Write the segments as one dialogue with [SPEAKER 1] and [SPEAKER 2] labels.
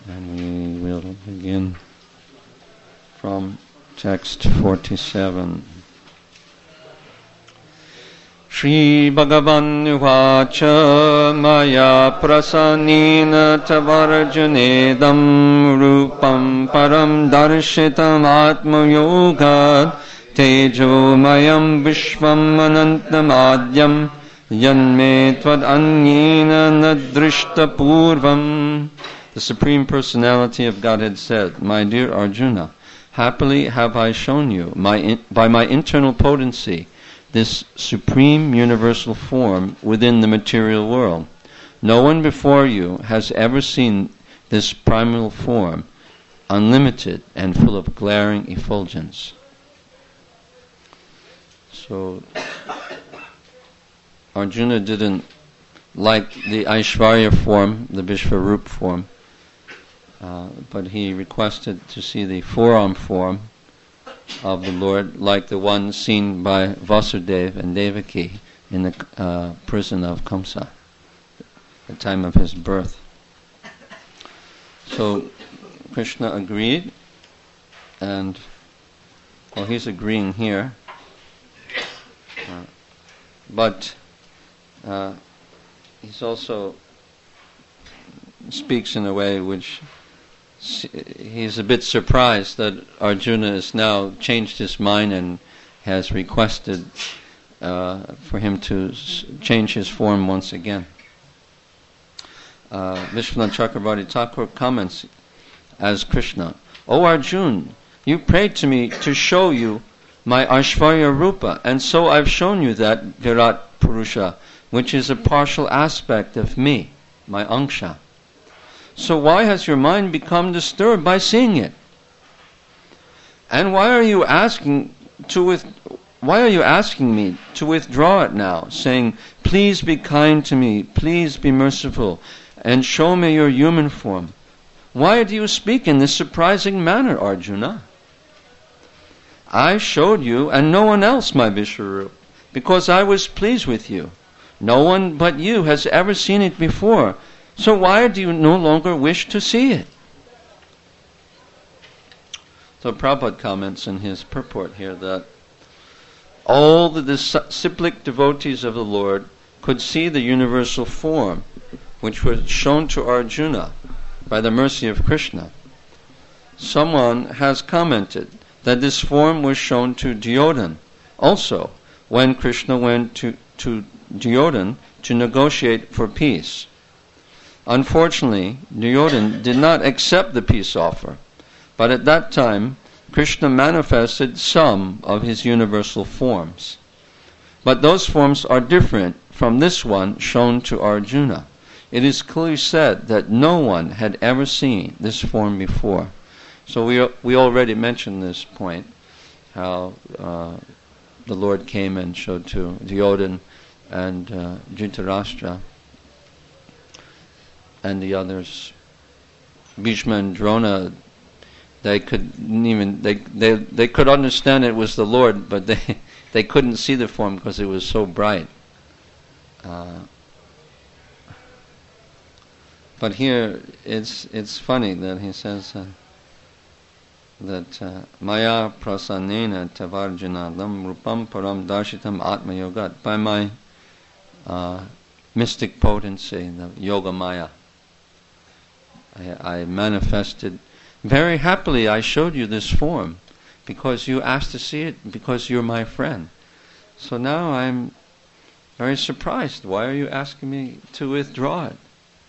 [SPEAKER 1] And we will begin from text 47. Shri Bhagavan Uvacha Maya Prasanena Tavarjanedam Rupam Param Darshitam Atma Yoga Tejo Mayam Vishvam Anantamadyam Yanme Tvad Anyena Nadrishta Purvam. The Supreme Personality of Godhead said, "My dear Arjuna, happily have I shown you, by my internal potency, this supreme universal form within the material world. No one before you has ever seen this primal form, unlimited and full of glaring effulgence." So, Arjuna didn't like the Aishvarya form, the Vishvarup form, but he requested to see the forearm form of the Lord, like the one seen by Vasudeva and Devaki in the prison of Kamsa, the time of his birth. So Krishna agreed, and he's agreeing here, but he's also speaks in a way which he's a bit surprised that Arjuna has now changed his mind and has requested for him to change his form once again. Vishwanath Chakravarti Thakur comments as Krishna, "O Arjuna, you prayed to me to show you my Aishvarya Rupa, and so I've shown you that Virat Purusha, which is a partial aspect of me, my Angsha. So why has your mind become disturbed by seeing it? And why are you asking me to withdraw it now, saying, 'Please be kind to me, please be merciful, and show me your human form'? Why do you speak in this surprising manner, Arjuna? I showed you and no one else my Vishwarup, because I was pleased with you. No one but you has ever seen it before. So why do you no longer wish to see it?" So Prabhupada comments in his purport here that all the disciplic devotees of the Lord could see the universal form which was shown to Arjuna by the mercy of Krishna. Someone has commented that this form was shown to Duryodhana also when Krishna went to Duryodhana to negotiate for peace. Unfortunately, Duryodhana did not accept the peace offer, but at that time, Krishna manifested some of his universal forms. But those forms are different from this one shown to Arjuna. It is clearly said that no one had ever seen this form before. So we already mentioned this point, how the Lord came and showed to Duryodhana and Dhritarashtra and the others. Bhishma and Drona, they could understand it was the Lord, but they couldn't see the form because it was so bright. But here it's funny that he says that Maya prasanena tavarjanadam rupam param darshitam atma yogat, by my mystic potency, the yoga maya, I manifested very happily. I showed you this form because you asked to see it, because you're my friend. So now I'm very surprised. Why are you asking me to withdraw it?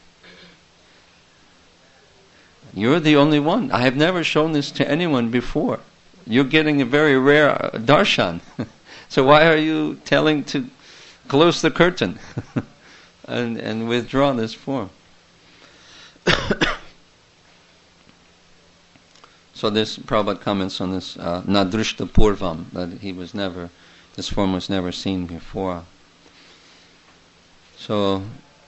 [SPEAKER 1] You're the only one. I have never shown this to anyone before. You're getting a very rare darshan. So why are you telling to close the curtain and withdraw this form? So this Prabhupada comments on this nadrishta purvam, that this form was never seen before. So,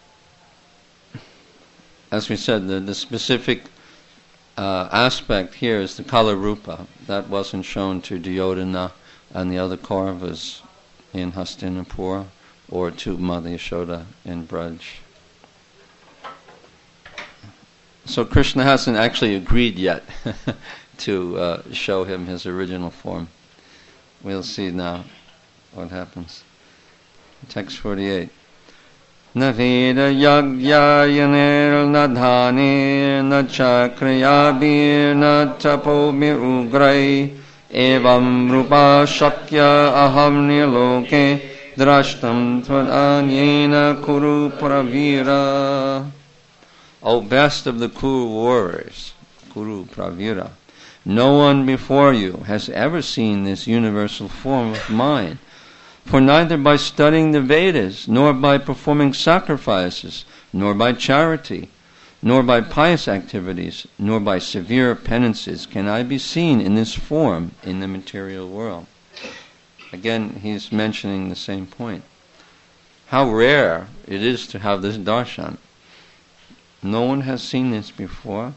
[SPEAKER 1] as we said, the specific aspect here is the Kala Rupa. That wasn't shown to Duryodhana and the other Kauravas in Hastinapura or to Mother Yashoda in Braj. So Krishna hasn't actually agreed yet to show him his original form. We'll see now what happens. Text 48. Na veda yagyayanir na dhanir na chakriyabir na tapomir ugrai evam rupa shakya aham niloke drashtam tvadanyena kuru pravira. O best of the Kuru warriors, Kuru Pravira, no one before you has ever seen this universal form of mine. For neither by studying the Vedas, nor by performing sacrifices, nor by charity, nor by pious activities, nor by severe penances can I be seen in this form in the material world. Again, he's mentioning the same point. How rare it is to have this darshan. No one has seen this before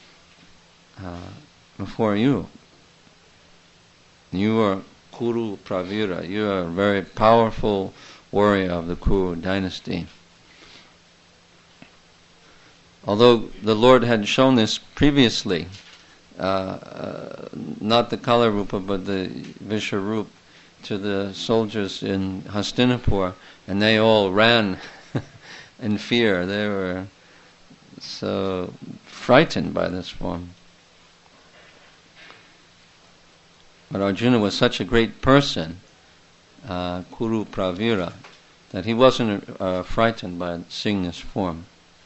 [SPEAKER 1] you. You are Kuru Pravira. You are a very powerful warrior of the Kuru dynasty. Although the Lord had shown this previously, not the Kala Rupa but the Vishwarup, to the soldiers in Hastinapur, and they all ran in fear. They were so frightened by this form. But Arjuna was such a great person, Kuru Pravira, that he wasn't frightened by seeing this form.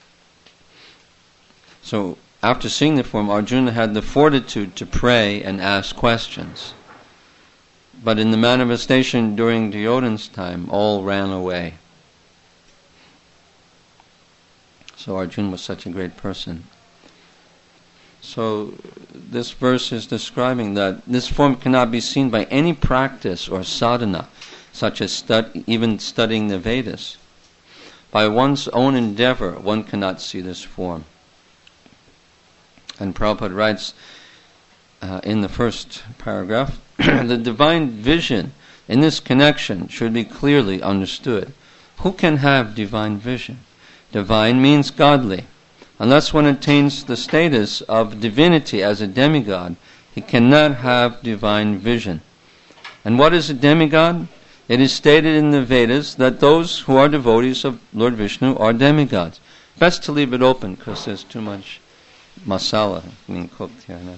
[SPEAKER 1] So after seeing the form, Arjuna had the fortitude to pray and ask questions. But in the manifestation during Duryodhana's time, all ran away. So Arjuna was such a great person. So this verse is describing that this form cannot be seen by any practice or sadhana, such as even studying the Vedas. By one's own endeavor, one cannot see this form. And Prabhupada writes in the first paragraph, the divine vision in this connection should be clearly understood. Who can have divine vision? Divine means godly. Unless one attains the status of divinity as a demigod, he cannot have divine vision. And what is a demigod? It is stated in the Vedas that those who are devotees of Lord Vishnu are demigods. Best to leave it open because there's too much masala being cooked here now.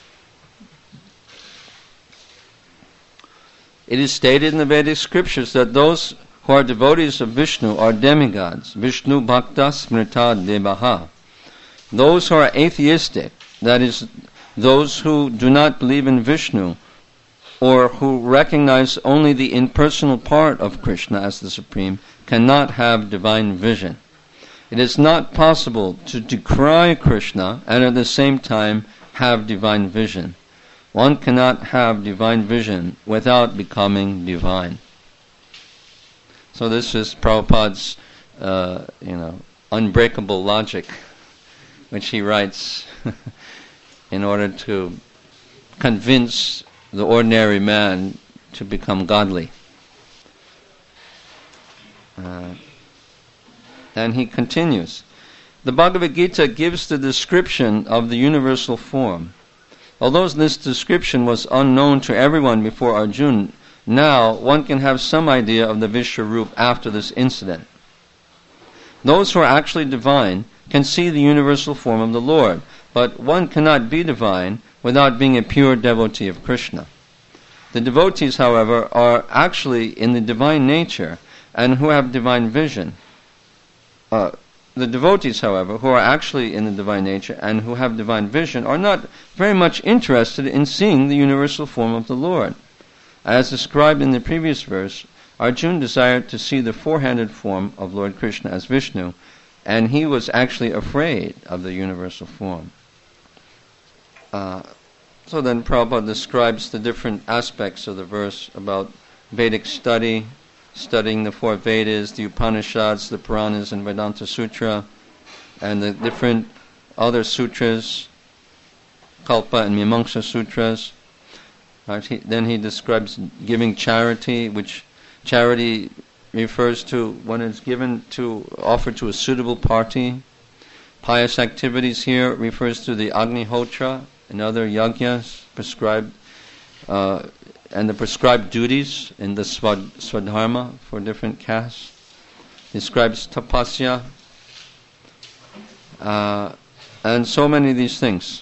[SPEAKER 1] It is stated in the Vedic scriptures that those who are devotees of Vishnu are demigods. Vishnu bhakta smrita devaha. Those who are atheistic, that is, those who do not believe in Vishnu, or who recognize only the impersonal part of Krishna as the Supreme, cannot have divine vision. It is not possible to decry Krishna and at the same time have divine vision. One cannot have divine vision without becoming divine. So this is Prabhupada's, unbreakable logic, which he writes in order to convince the ordinary man to become godly. And he continues, the Bhagavad Gita gives the description of the universal form. Although this description was unknown to everyone before Arjuna, now one can have some idea of the Vishwarup after this incident. Those who are actually divine can see the universal form of the Lord, but one cannot be divine without being a pure devotee of Krishna. The devotees, however, are actually in the divine nature and who have divine vision. The devotees, however, who are actually in the divine nature and who have divine vision are not very much interested in seeing the universal form of the Lord. As described in the previous verse, Arjuna desired to see the four-handed form of Lord Krishna as Vishnu, and he was actually afraid of the universal form. So then Prabhupada describes the different aspects of the verse about Vedic study, studying the four Vedas, the Upanishads, the Puranas, and Vedanta Sutra, and the different other sutras, Kalpa and Mimamsa Sutras. Then he describes giving charity, which charity refers to when it's given to offer to a suitable party. pious activities here refers to the Agnihotra and other yajnas prescribed, and the prescribed duties in the Swadharma for different castes. Describes tapasya, and so many of these things.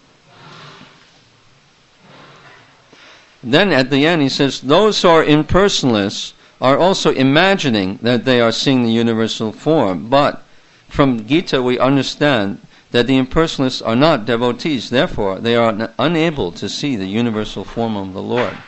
[SPEAKER 1] Then at the end he says, those who are impersonalists are also imagining that they are seeing the universal form, but from Gita we understand that the impersonalists are not devotees, therefore they are unable to see the universal form of the Lord.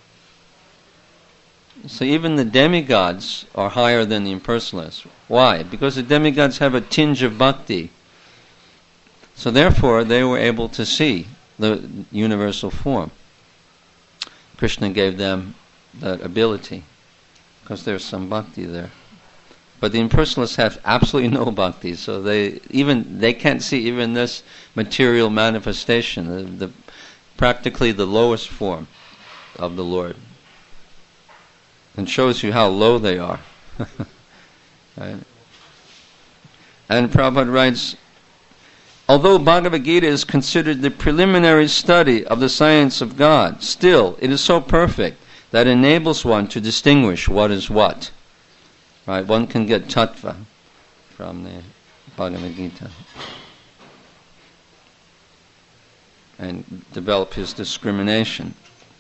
[SPEAKER 1] So even the demigods are higher than the impersonalists. Why? Because the demigods have a tinge of bhakti. So therefore they were able to see the universal form. Krishna gave them that ability because there's some bhakti there. But the impersonalists have absolutely no bhakti, so they can't see even this material manifestation, the practically the lowest form of the Lord. And shows you how low they are. Right? And Prabhupada writes, although Bhagavad Gita is considered the preliminary study of the science of God, still it is so perfect that it enables one to distinguish what is what. Right? One can get tattva from the Bhagavad Gita and develop his discrimination.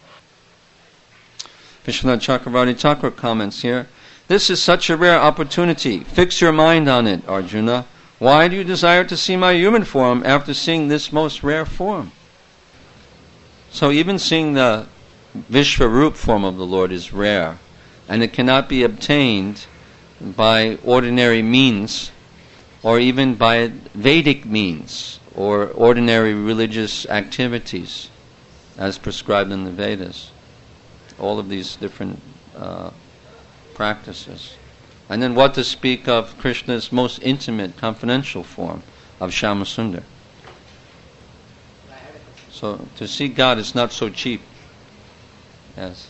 [SPEAKER 1] Vishwanath Chakravarti Thakur comments here, this is such a rare opportunity. Fix your mind on it, Arjuna. Why do you desire to see my human form after seeing this most rare form? So even seeing the Vishvarup form of the Lord is rare, and it cannot be obtained by ordinary means, or even by Vedic means, or ordinary religious activities, as prescribed in the Vedas. All of these different practices. And then what to speak of Krishna's most intimate, confidential form of Shyamasundar. So to see God is not so cheap. Yes.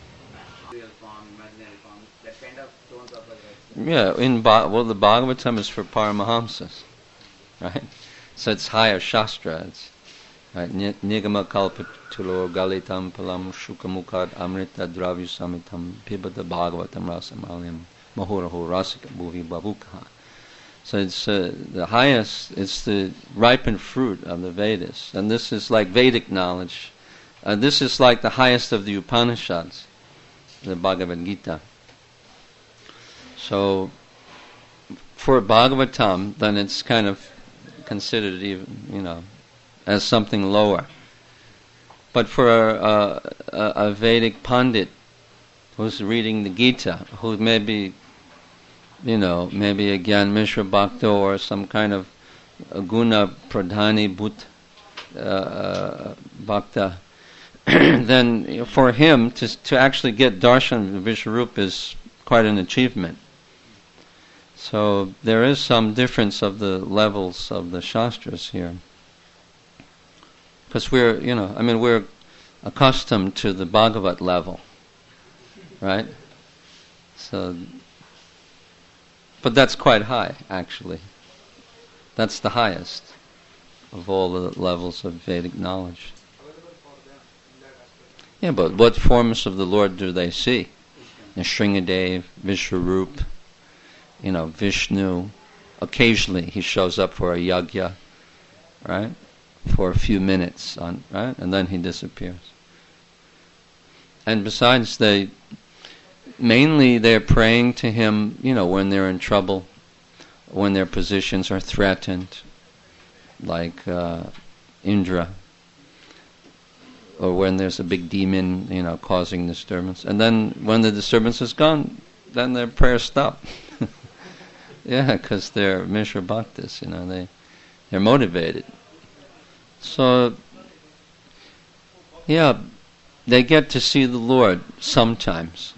[SPEAKER 1] Yeah, the Bhagavatam is for Paramahamsas, right? So it's higher Shastra. It's right. Nigama kalpatulo galitam palam shukamukad amrita dravyu samitam pibata bhagavatam rasamalyam mahuraho rasika bhuvi babukaha. So it's the highest, it's the ripened fruit of the Vedas. And this is like Vedic knowledge. This is like the highest of the Upanishads, the Bhagavad Gita. So for Bhagavatam, then it's kind of considered even, as something lower. But for a Vedic Pandit who's reading the Gita, who maybe a Gyan Mishra Bhakta or some kind of Guna Pradhani Bhakta, then for him to actually get darshan of Vishwarup is quite an achievement. So there is some difference of the levels of the Shastras here. Because we're accustomed to the Bhagavat level, right? So, but that's quite high, actually. That's the highest of all the levels of Vedic knowledge. Yeah, but what forms of the Lord do they see? Shringadev, Vishwarup, Vishnu. Occasionally he shows up for a yajna, right? For a few minutes, right? And then he disappears. And besides, they're praying to him, when they're in trouble, when their positions are threatened, like Indra, or when there's a big demon, causing disturbance. And then when the disturbance is gone, then their prayers stop. Yeah, because they're Mishra Bhaktas, they're motivated. So, yeah, they get to see the Lord sometimes.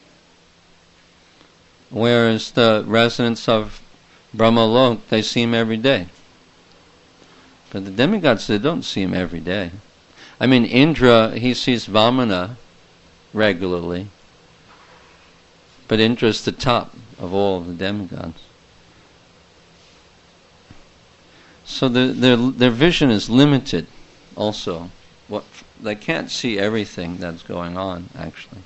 [SPEAKER 1] Whereas the residents of Brahmalok, they see him every day. But the demigods, they don't see him every day. I mean, Indra, he sees Vamana regularly. But Indra's the top of all of the demigods. So their vision is limited also. They can't see everything that's going on, actually.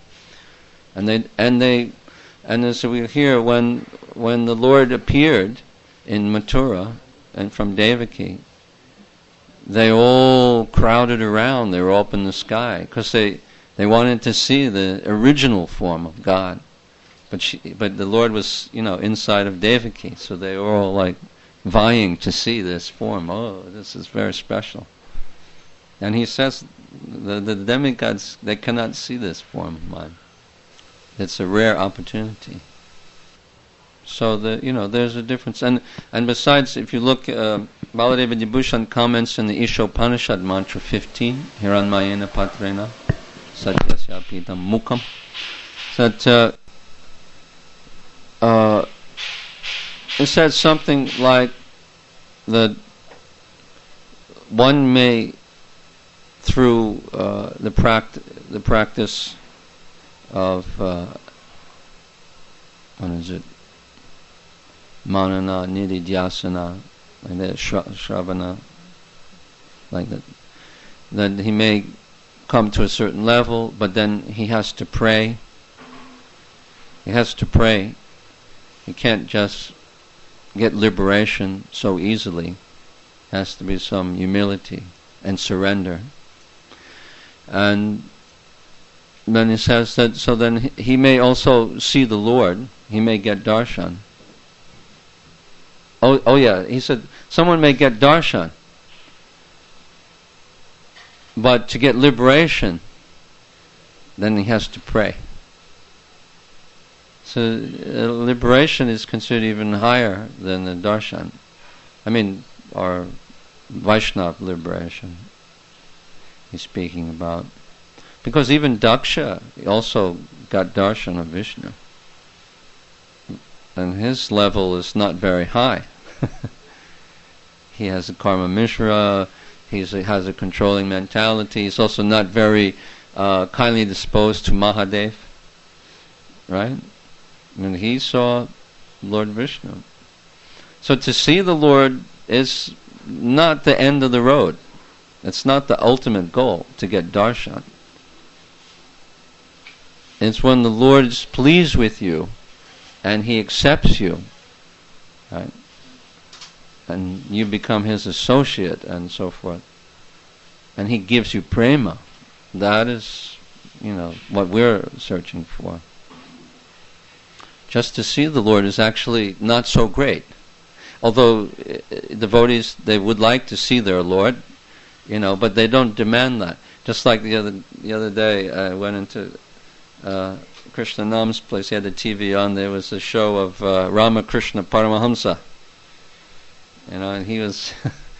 [SPEAKER 1] And as we hear, when the Lord appeared in Mathura and from Devaki, they all crowded around. They were up in the sky because they wanted to see the original form of God. But the Lord was, inside of Devaki, so they were all like vying to see this form. Oh, this is very special. And he says the demigods, they cannot see this form of mine. It's a rare opportunity. So there's a difference. And besides, if you look, Baladeva Vibhushan comments in the Ishopanishad mantra 15, Hiranmayena Patrena Satyasya Pitam Mukham, that it says something like that one may, through the practice of what is it? Manana, Nididhyasana, like that, Shravana, like that. That he may come to a certain level, but then he has to pray. He has to pray. He can't just get liberation so easily. Has to be some humility and surrender. And then he says that, so then he may also see the Lord. He may get darshan. Oh yeah, he said someone may get darshan, but to get liberation, then he has to pray. So liberation is considered even higher than the darshan. Or Vaishnava liberation he's speaking about. Because even Daksha also got darshan of Vishnu. And his level is not very high. He has a karma mishra, he has a controlling mentality, he's also not very kindly disposed to Mahadev. Right? And he saw Lord Vishnu. So to see the Lord is not the end of the road. It's not the ultimate goal, to get darshan. It's when the Lord is pleased with you and he accepts you, right? And you become his associate and so forth. And he gives you prema. That is, what we're searching for. Just to see the Lord is actually not so great. Although devotees, they would like to see their Lord, but they don't demand that. Just like the other day, I went into Krishna Nam's place. He had the TV on. There was a show of Ramakrishna Paramahamsa. And he was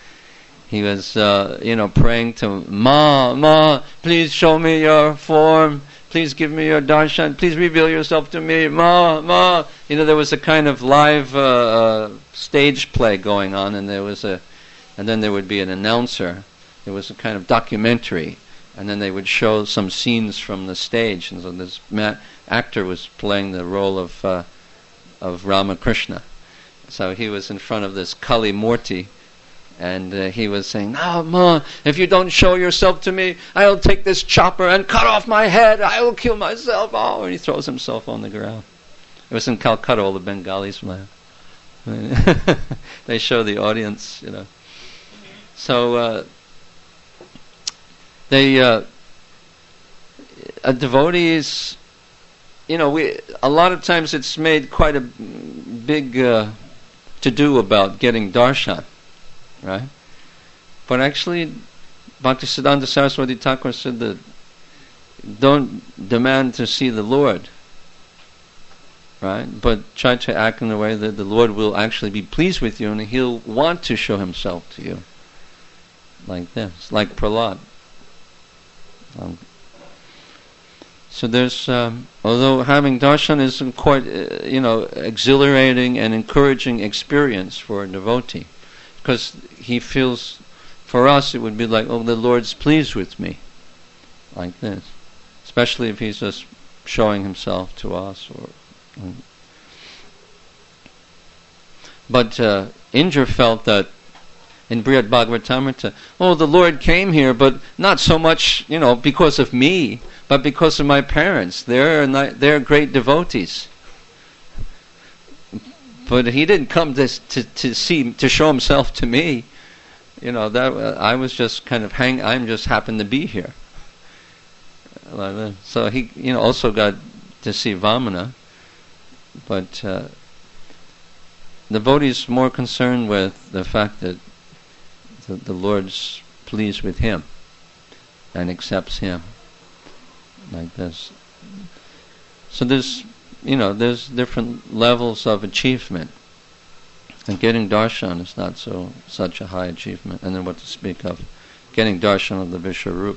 [SPEAKER 1] praying to Ma, please show me your form. Please give me your darshan. Please reveal yourself to me. Ma. There was a kind of live stage play going on, and then there would be an announcer. It was a kind of documentary, and then they would show some scenes from the stage. And so this actor was playing the role of Ramakrishna. So he was in front of this Kali Murti, and he was saying, "No, Ma, if you don't show yourself to me, I'll take this chopper and cut off my head. I will kill myself." Oh, and he throws himself on the ground. It was in Calcutta. All the Bengalis laugh. They show the audience, So devotees, a lot of times it's made quite a big to-do about getting darshan, right? But actually, Bhaktisiddhanta Saraswati Thakur said that don't demand to see the Lord, right? But try to act in a way that the Lord will actually be pleased with you and he'll want to show himself to you. Like this, like Prahlad. So there's, although having darshan is quite, exhilarating and encouraging experience for a devotee, because he feels, for us it would be like, oh, the Lord's pleased with me, like this, especially if he's just showing himself to us. But Indra felt that in Brihad Bhagavatamrita, oh, the Lord came here, but not so much, because of me, but because of my parents. They're great devotees. But he didn't come to show himself to me. I was just kind of I'm just happened to be here. So he, also got to see Vamana, but the devotee is more concerned with the fact that the Lord's pleased with him and accepts him, like this. So there's different levels of achievement, and getting darshan is not such a high achievement. And then what to speak of getting darshan of the Vishwarup.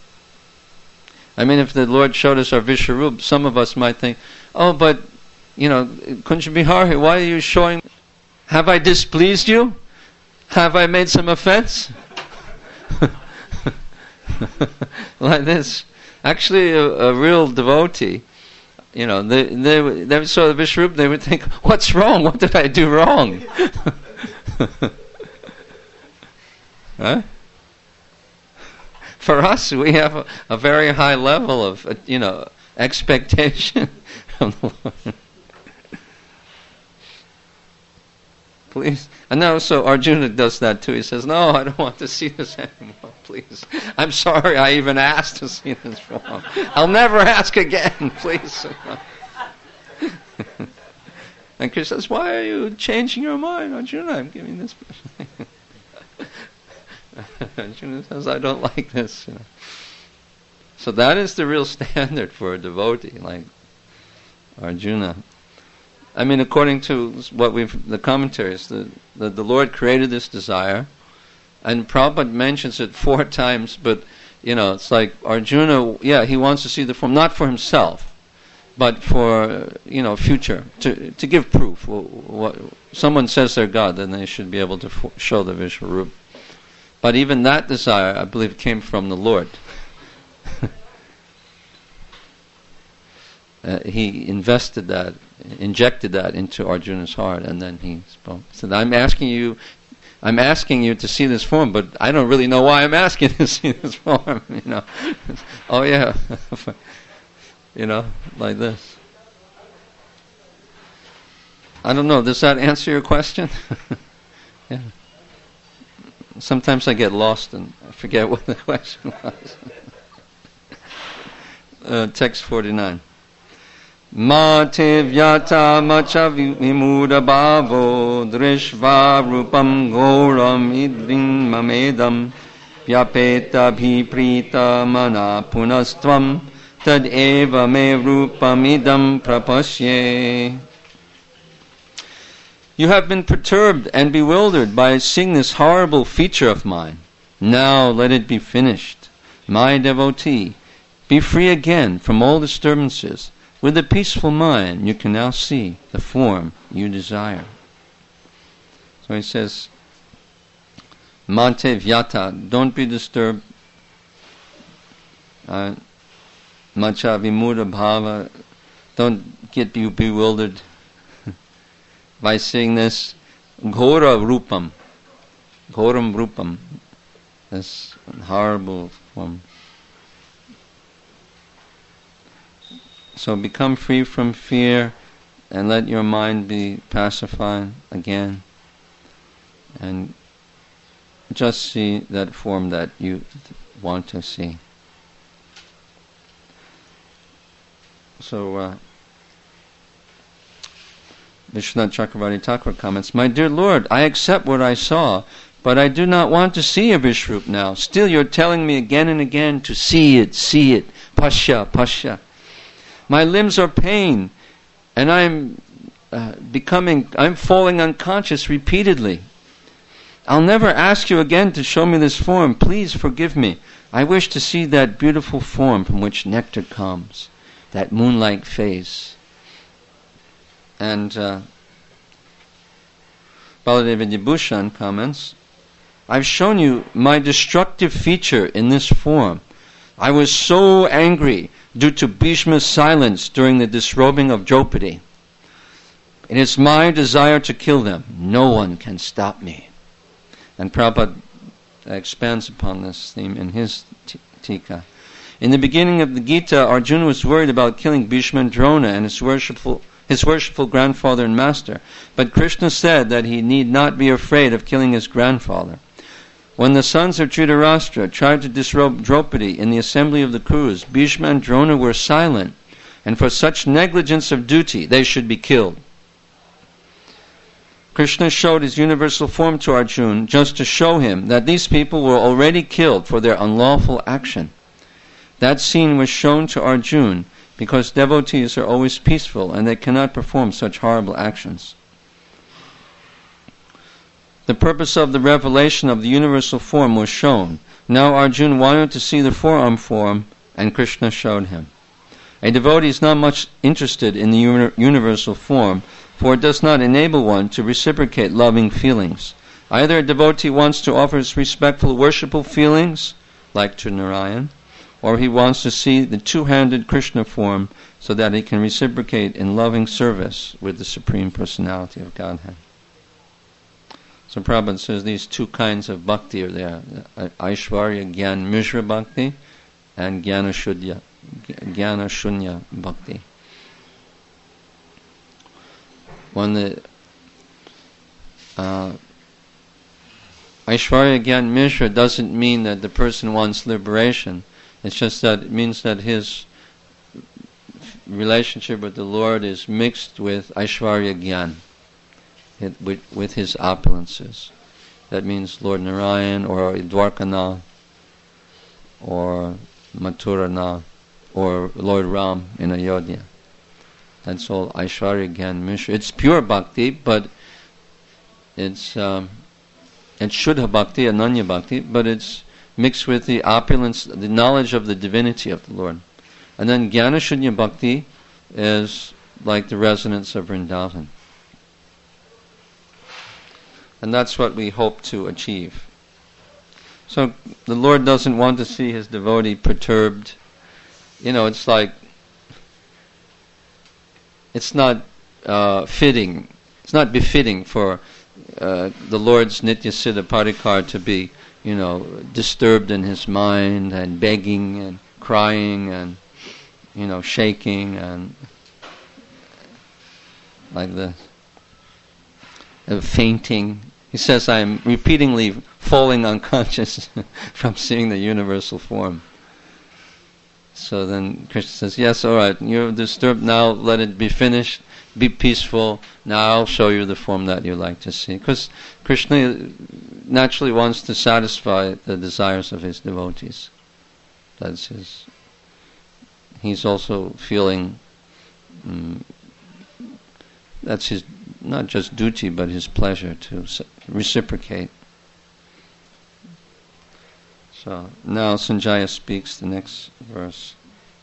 [SPEAKER 1] I mean, if the Lord showed us our Vishwarup, some of us might think, oh, but Kunja Bihari, why are you showing? Have I displeased you? Have I made some offense? Like this. Actually, a real devotee, they saw the Vishwarup, they would think, what's wrong? What did I do wrong? Huh? For us, we have a very high level of, expectation from the Lord. Please. And now, so Arjuna does that too. He says, no, I don't want to see this anymore, please. I'm sorry I even asked to see this form. I'll never ask again, please. And Krishna says, why are you changing your mind, Arjuna? I'm giving this. Arjuna says, I don't like this. So that is the real standard for a devotee, like Arjuna. I mean, according to what the commentaries, the Lord created this desire, and Prabhupada mentions it 4 times, but, it's like Arjuna, he wants to see the form, not for himself, but for, future, to give proof. What someone says they're God, then they should be able to show the Vishwarup. But even that desire, I believe, came from the Lord. He injected that into Arjuna's heart, and then he spoke. He said, I'm asking you to see this form, but I don't really know why I'm asking to see this form, Oh yeah. Like this. I don't know, does that answer your question? Yeah. Sometimes I get lost and I forget what the question was. Text 49. Mate vyata macha vimuda bhavo drishva rupam goram idrin mamedam vyapeta bhiprita mana punastvam tad eva me rupam idam prapasye. You have been perturbed and bewildered by seeing this horrible feature of mine. Now let it be finished. My devotee, be free again from all disturbances. With a peaceful mind, you can now see the form you desire. So he says, Mante vyata, don't be disturbed. Macha vimuda bhava, don't get bewildered by seeing this ghora rupam, ghoram rupam, this horrible form. So become free from fear and let your mind be pacified again, and just see that form that you want to see. So Vishwanath Chakravarti Thakur comments, My dear Lord, I accept what I saw, but I do not want to see a Vishwarup now. Still you're telling me again and again to see it, pasya, pasya. My limbs are pain, and I'm falling unconscious repeatedly. I'll never ask you again to show me this form. Please forgive me. I wish to see that beautiful form from which nectar comes, that moon-like face. And Baladeva Vibhushan comments, I've shown you my destructive feature in this form. I was so angry due to Bhishma's silence during the disrobing of Draupadi. It is my desire to kill them. No one can stop me. And Prabhupada expands upon this theme in his Tika. In the beginning of the Gita, Arjuna was worried about killing Bhishma and Drona and his worshipful grandfather and master. But Krishna said that he need not be afraid of killing his grandfather. When the sons of Dhritarashtra tried to disrobe Draupadi in the assembly of the Kurus, Bhishma and Drona were silent, and for such negligence of duty they should be killed. Krishna showed his universal form to Arjuna just to show him that these people were already killed for their unlawful action. That scene was shown to Arjuna because devotees are always peaceful and they cannot perform such horrible actions. The purpose of the revelation of the universal form was shown. Now Arjuna wanted to see the forearm form, and Krishna showed him. A devotee is not much interested in the universal form, for it does not enable one to reciprocate loving feelings. Either a devotee wants to offer his respectful worshipful feelings, like to Narayan, or he wants to see the two-handed Krishna form so that he can reciprocate in loving service with the Supreme Personality of Godhead. So Prabhupada says these two kinds of bhakti are there, Aishwarya Gyan Mishra Bhakti and Jnana Shunya Bhakti. When the Aishwarya Gyan Mishra doesn't mean that the person wants liberation. It's just that it means that his relationship with the Lord is mixed with Aishwarya Gyan, with his opulences. That means Lord Narayan or Dwarkanath or Mathuranath or Lord Ram in Ayodhya. That's all Aishwarya Gyan Mishra. It's pure bhakti, but it's Shuddha Bhakti, Ananya Bhakti, but it's mixed with the opulence, the knowledge of the divinity of the Lord. And then Jnana Shunya Bhakti is like the resonance of Vrindavan. And that's what we hope to achieve. So the Lord doesn't want to see his devotee perturbed. It's like, it's not fitting, it's not befitting for the Lord's Nitya Siddha Parikar to be disturbed in his mind and begging and crying and shaking and like this, fainting. He says, I'm repeatedly falling unconscious from seeing the universal form. So then Krishna says, yes, all right, you're disturbed now, let it be finished, be peaceful, now I'll show you the form that you like to see. Because Krishna naturally wants to satisfy the desires of his devotees. He's also feeling, that's his, not just duty, but his pleasure to reciprocate. So now Sanjaya speaks the next verse.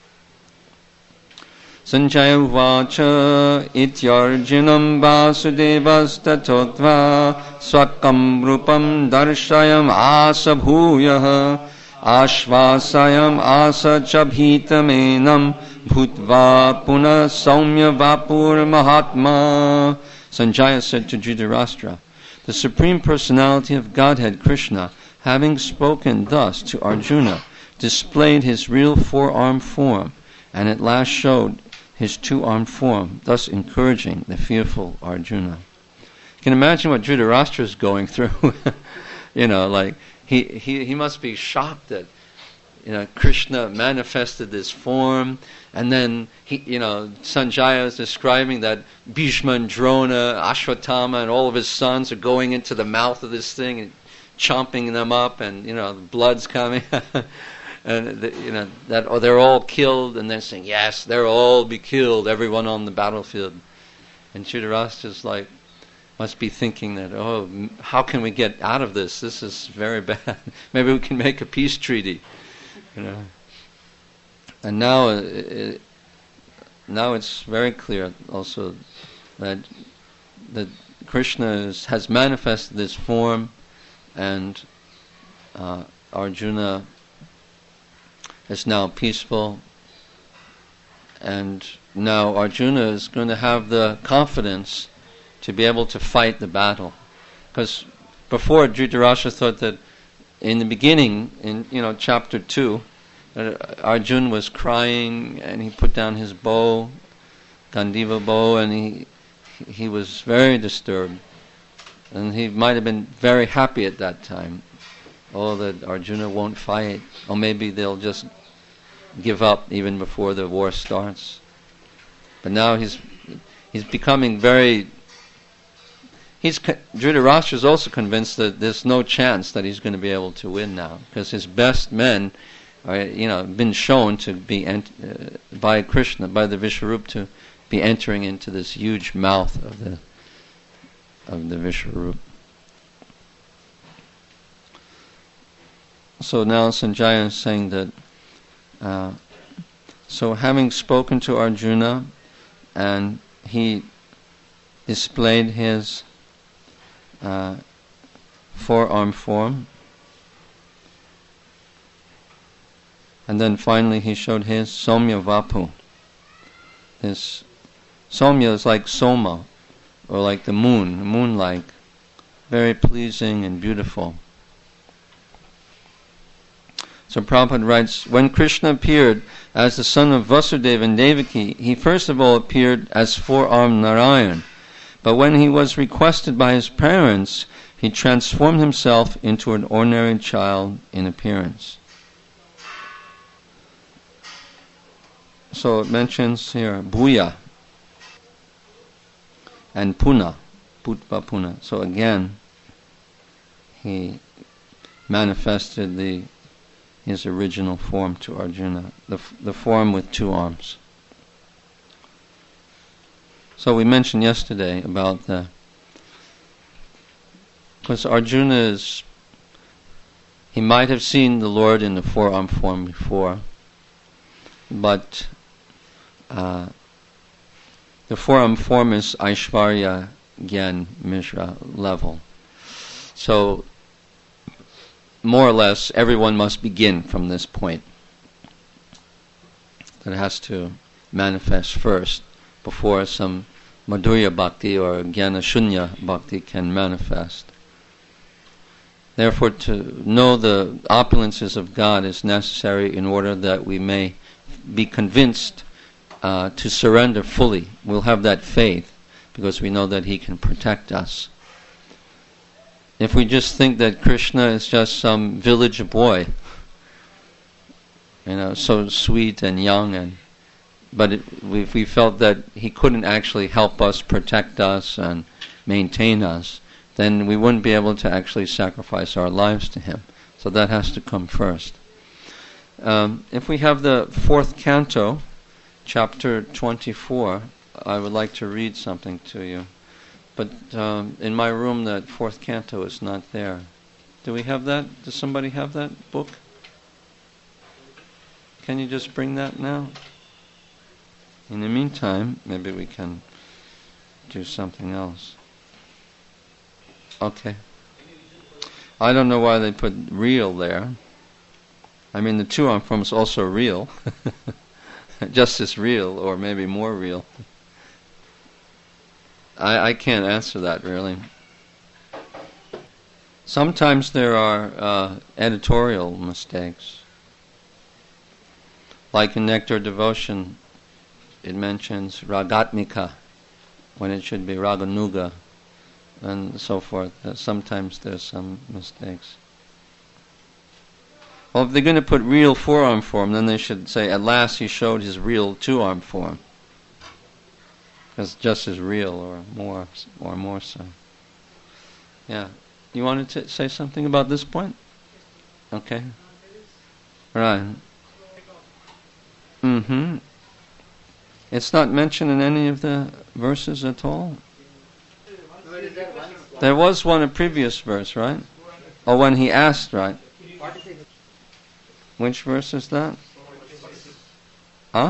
[SPEAKER 1] Sanjaya uvacha ityarjunam vasudevastatottva swakam rupam darshayam asa bhuyah ashvasayam asa chabhitamenam bhutva puna saumya vapur mahatma. Sanjaya said to Dhritarashtra, the Supreme Personality of Godhead Krishna, having spoken thus to Arjuna, displayed his real four-armed form, and at last showed his two-armed form, thus encouraging the fearful Arjuna. You can imagine what Dhritarashtra is going through. Like he must be shocked that Krishna manifested this form, and then Sanjaya is describing that Bhishma and Drona, Ashwatthama, and all of his sons are going into the mouth of this thing and chomping them up, and the blood's coming, and that they're all killed, and they're saying, yes, they'll all be killed, everyone on the battlefield. And Dhritarashtra's like, must be thinking that, how can we get out of this? This is very bad. Maybe we can make a peace treaty. And now it's very clear also that Krishna has manifested this form, and Arjuna is now peaceful, and now Arjuna is going to have the confidence to be able to fight the battle. Because before, Dhritarashtra thought that in the beginning, in chapter 2, Arjuna was crying and he put down his bow, Gandiva bow, and he was very disturbed. And he might have been very happy at that time. Oh, that Arjuna won't fight. Or maybe they'll just give up even before the war starts. But now he's becoming very... Dhritarashtra is also convinced that there's no chance that he's going to be able to win now, because his best men are, been shown to be by Krishna, by the Vishwarup, to be entering into this huge mouth of the Vishwarup. So now Sanjaya is saying that, so having spoken to Arjuna, and he displayed his forearm form, and then finally he showed his Somya Vapu. His Somya is like Soma, or like the moon-like, very pleasing and beautiful. So Prabhupada writes, when Krishna appeared as the son of Vasudeva and Devaki, he first of all appeared as four-armed Narayan. But when he was requested by his parents, he transformed himself into an ordinary child in appearance. So it mentions here Bhuya and Puna, Bhutva Puna. So again, he manifested his original form to Arjuna, the form with two arms. So we mentioned yesterday about because Arjuna he might have seen the Lord in the four-arm form before, but the four-arm form is Aishvarya Gyan Mishra level. So more or less everyone must begin from this point. That has to manifest first before some Madhurya Bhakti or Jnana Shunya Bhakti can manifest. Therefore, to know the opulences of God is necessary in order that we may be convinced to surrender fully. We'll have that faith because we know that He can protect us. If we just think that Krishna is just some village boy, so sweet and young, but if we felt that He couldn't actually help us, protect us, and maintain us, then we wouldn't be able to actually sacrifice our lives to Him. So that has to come first. If we have the 4th canto, chapter 24, I would like to read something to you. But in my room, that 4th canto is not there. Do we have that? Does somebody have that book? Can you just bring that now? In the meantime, maybe we can do something else. Okay. I don't know why they put real there. I mean, the two-arm form is also real. Just as real, or maybe more real. I can't answer that, really. Sometimes there are editorial mistakes. Like in Nectar Devotion, it mentions Ragatmika, when it should be Raganuga, and so forth. Sometimes there's some mistakes. Well, if they're going to put real four-arm form, then they should say, at last he showed his real two-arm form. Because just as real, or more so. Yeah. You wanted to say something about this point? Okay. Right. Mm-hmm. It's not mentioned in any of the verses at all? There was one a previous verse, right? Or when he asked, right? Which verse is that? Huh?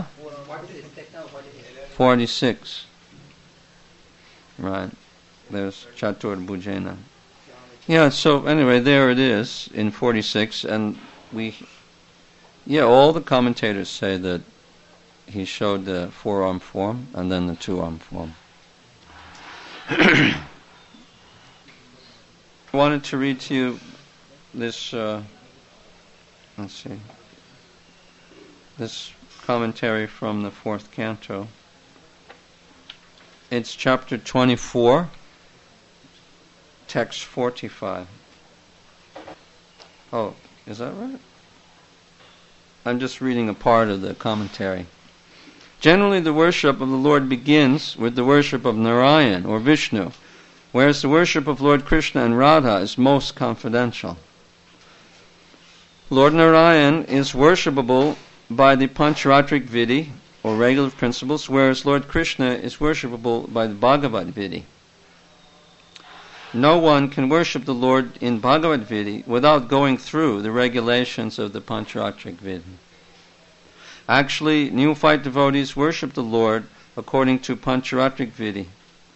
[SPEAKER 1] 46. Right. There's Chatur Bhujena. Yeah, so anyway, there it is in 46, and all the commentators say that he showed the four-arm form and then the two-arm form. I wanted to read to you this, this commentary from the 4th canto. It's chapter 24, text 45. Oh, is that right? I'm just reading a part of the commentary. Generally, the worship of the Lord begins with the worship of Narayan or Vishnu, whereas the worship of Lord Krishna and Radha is most confidential. Lord Narayan is worshipable by the Pancharatric Vidhi, or regulative principles, whereas Lord Krishna is worshipable by the Bhagavad Vidhi. No one can worship the Lord in Bhagavad Vidhi without going through the regulations of the Pancharatric Vidhi. Actually, neophyte devotees worship the Lord according to Pancharatric Vidhi,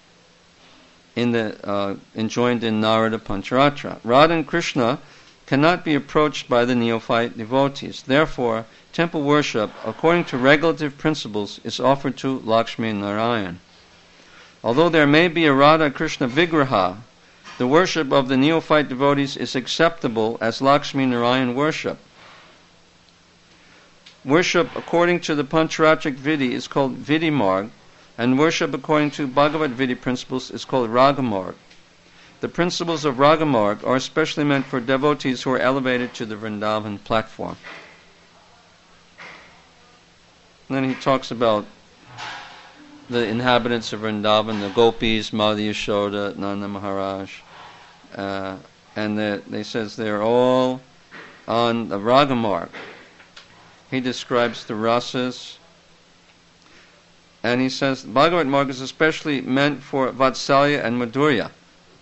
[SPEAKER 1] enjoined in Narada Pancharatra. Radha and Krishna cannot be approached by the neophyte devotees. Therefore, temple worship, according to regulative principles, is offered to Lakshmi Narayan. Although there may be a Radha Krishna Vigraha, the worship of the neophyte devotees is acceptable as Lakshmi Narayan worship. Worship according to the Pancharatric Vidhi is called Vidhi-marg, and worship according to Bhagavad Vidhi principles is called Raga-marg. The principles of Raga-marg are especially meant for devotees who are elevated to the Vrindavan platform. And then he talks about the inhabitants of Vrindavan, the gopis, Mother Yashoda, Nanda Maharaj, and they says they're all on the Raga-marg. He describes the rasas, and he says Bhagavad Marg is especially meant for Vatsalya and Madhurya.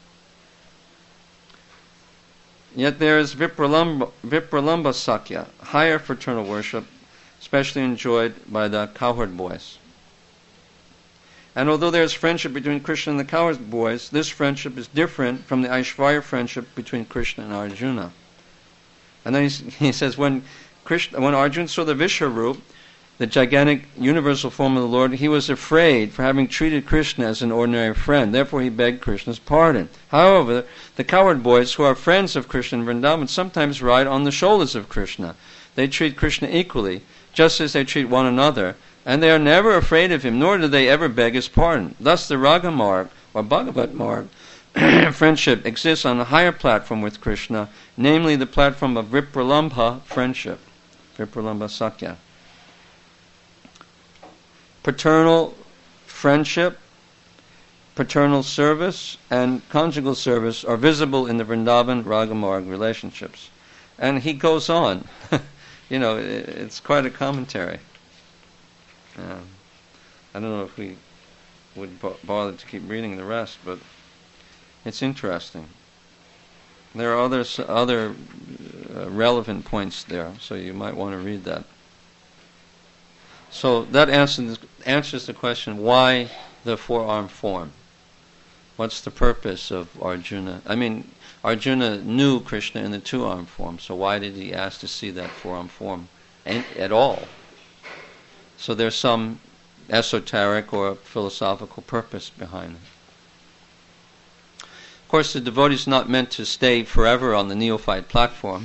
[SPEAKER 1] Yet there is Vipralamba Sakya, higher fraternal worship, especially enjoyed by the cowherd boys. And although there is friendship between Krishna and the cowherd boys, this friendship is different from the Aishvarya friendship between Krishna and Arjuna. And then he says when Arjuna saw the Vishwarup, the gigantic universal form of the Lord, he was afraid for having treated Krishna as an ordinary friend. Therefore he begged Krishna's pardon. However, the cowherd boys, who are friends of Krishna in Vrindavan, sometimes ride on the shoulders of Krishna. They treat Krishna equally, just as they treat one another, and they are never afraid of him, nor do they ever beg his pardon. Thus the Raga-marg, or Bhagavad Marg, friendship exists on a higher platform with Krishna, namely the platform of Vipralambha friendship, Vipralambha Sakya. Paternal friendship, paternal service, and conjugal service are visible in the Vrindavan Raga-marg relationships. And he goes on. It's quite a commentary. I don't know if we would bother to keep reading the rest, but it's interesting. There are other relevant points there, so you might want to read that. So that answers the question, why the four-arm form? What's the purpose of Arjuna? I mean, Arjuna knew Krishna in the two-arm form, so why did he ask to see that four-arm form at all? So there's some esoteric or philosophical purpose behind it. Of course, the devotee is not meant to stay forever on the neophyte platform.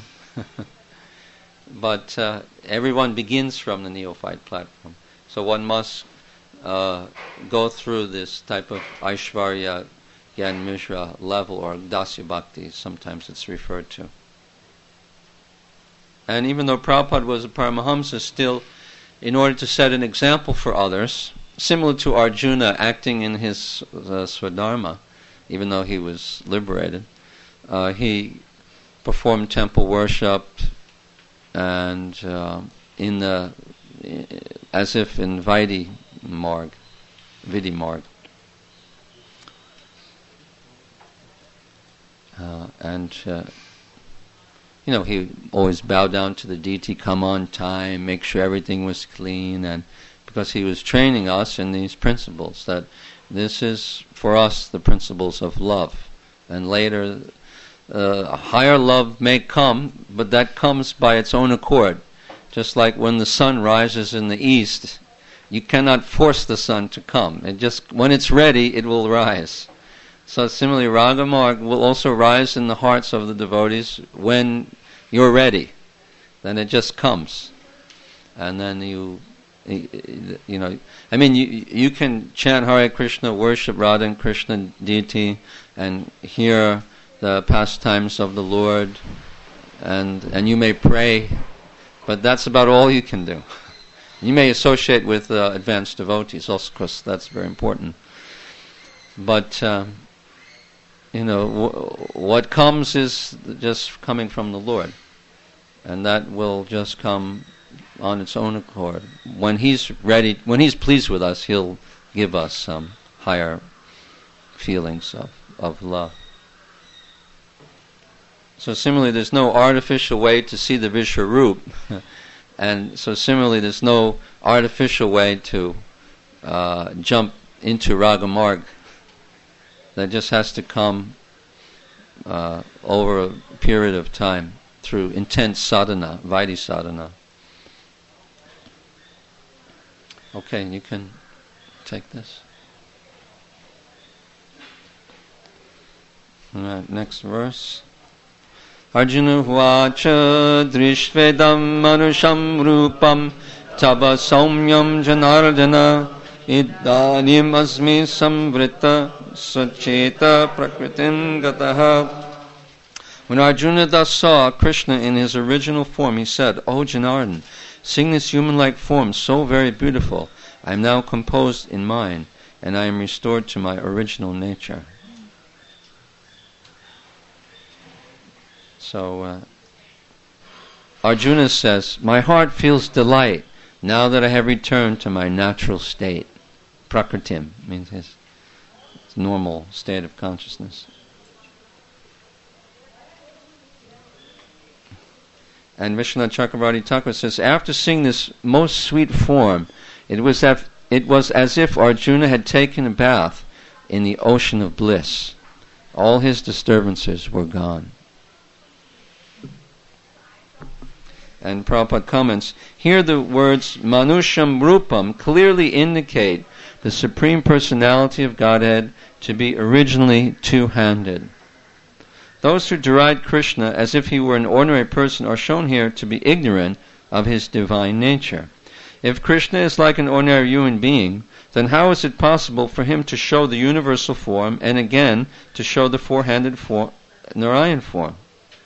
[SPEAKER 1] But everyone begins from the neophyte platform. So one must go through this type of Aishvarya Gyan Mishra level, or Dasya Bhakti, sometimes it's referred to. And even though Prabhupada was a Paramahamsa, still, in order to set an example for others, similar to Arjuna acting in his Swadharma, even though he was liberated, he performed temple worship, and as if in Vidhi-marg. He always bowed down to the deity, come on time, make sure everything was clean, and because he was training us in these principles, that this is for us the principles of love, and later a higher love may come, but that comes by its own accord. Just like when the sun rises in the east, you cannot force the sun to come. When it's ready, it will rise. So similarly, Ragamarg will also rise in the hearts of the devotees when you're ready. Then it just comes. And then you know, I mean, you can chant Hare Krishna, worship Radha and Krishna deity, and hear the pastimes of the Lord, and you may pray, but that's about all you can do. You may associate with advanced devotees also, because that's very important. But what comes is just coming from the Lord, and that will just come on its own accord. When He's ready, when He's pleased with us, He'll give us some higher feelings of love. So similarly, there's no artificial way to see the Vishwarup, and so similarly, there's no artificial way to jump into Ragamarg. That just has to come over a period of time through intense sadhana, Vaidhi sadhana. Okay, you can take this. Alright, next verse. Arjuna Vacha Drishvedam Manusham Rupam Tava Saumyam Janardana Idanim Asmi Samvrita Sacheta Prakritim Gataha. When Arjuna thus saw Krishna in his original form, he said, O Janardana, seeing this human-like form so very beautiful, I am now composed in mind, and I am restored to my original nature. So Arjuna says, my heart feels delight now that I have returned to my natural state. Prakritim means his normal state of consciousness. And Vishwanath Chakravarti Thakur says, after seeing this most sweet form, it was as if Arjuna had taken a bath in the ocean of bliss. All his disturbances were gone. And Prabhupada comments, here the words Manusham Rupam clearly indicate the Supreme Personality of Godhead to be originally two-handed. Those who deride Krishna as if he were an ordinary person are shown here to be ignorant of his divine nature. If Krishna is like an ordinary human being, then how is it possible for him to show the universal form and again to show the four-handed Narayan form?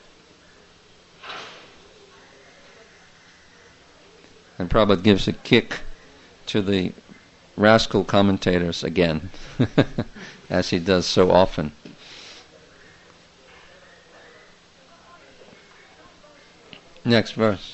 [SPEAKER 1] And Prabhupada gives a kick to the rascal commentators again, as he does so often. Next verse.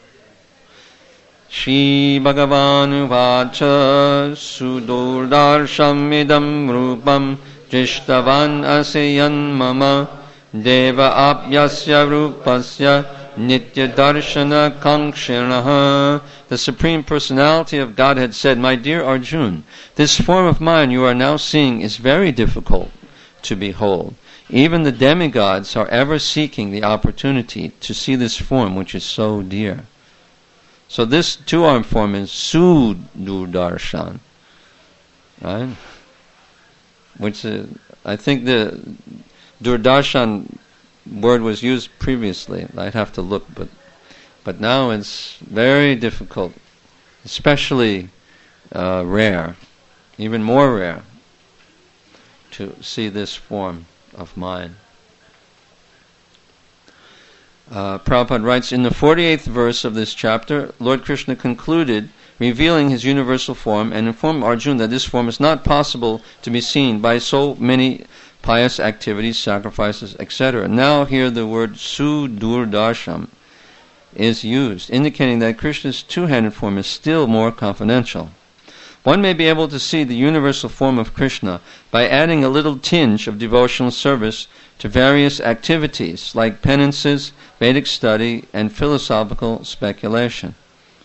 [SPEAKER 1] Shri Bhagavan Vacha Sudurdarsham Idam Rupam Drishtavan Asayan Mama Deva Apyasya Rupasya Nitya Darshana Kankshanaha. The Supreme Personality of Godhead said, my dear Arjuna, this form of mine you are now seeing is very difficult to behold. Even the demigods are ever seeking the opportunity to see this form which is so dear. So this two-armed form is Sudurdarshan, right? Which I think the Durdarshan word was used previously. I'd have to look, but now it's very difficult, especially rare, even more rare, to see this form of mine. Prabhupada writes, in the 48th verse of this chapter, Lord Krishna concluded revealing his universal form and informed Arjuna that this form is not possible to be seen by so many pious activities, sacrifices, etc. Now here the word Sudurdarsham is used, indicating that Krishna's two-handed form is still more confidential. One may be able to see the universal form of Krishna by adding a little tinge of devotional service to various activities like penances, Vedic study, and philosophical speculation.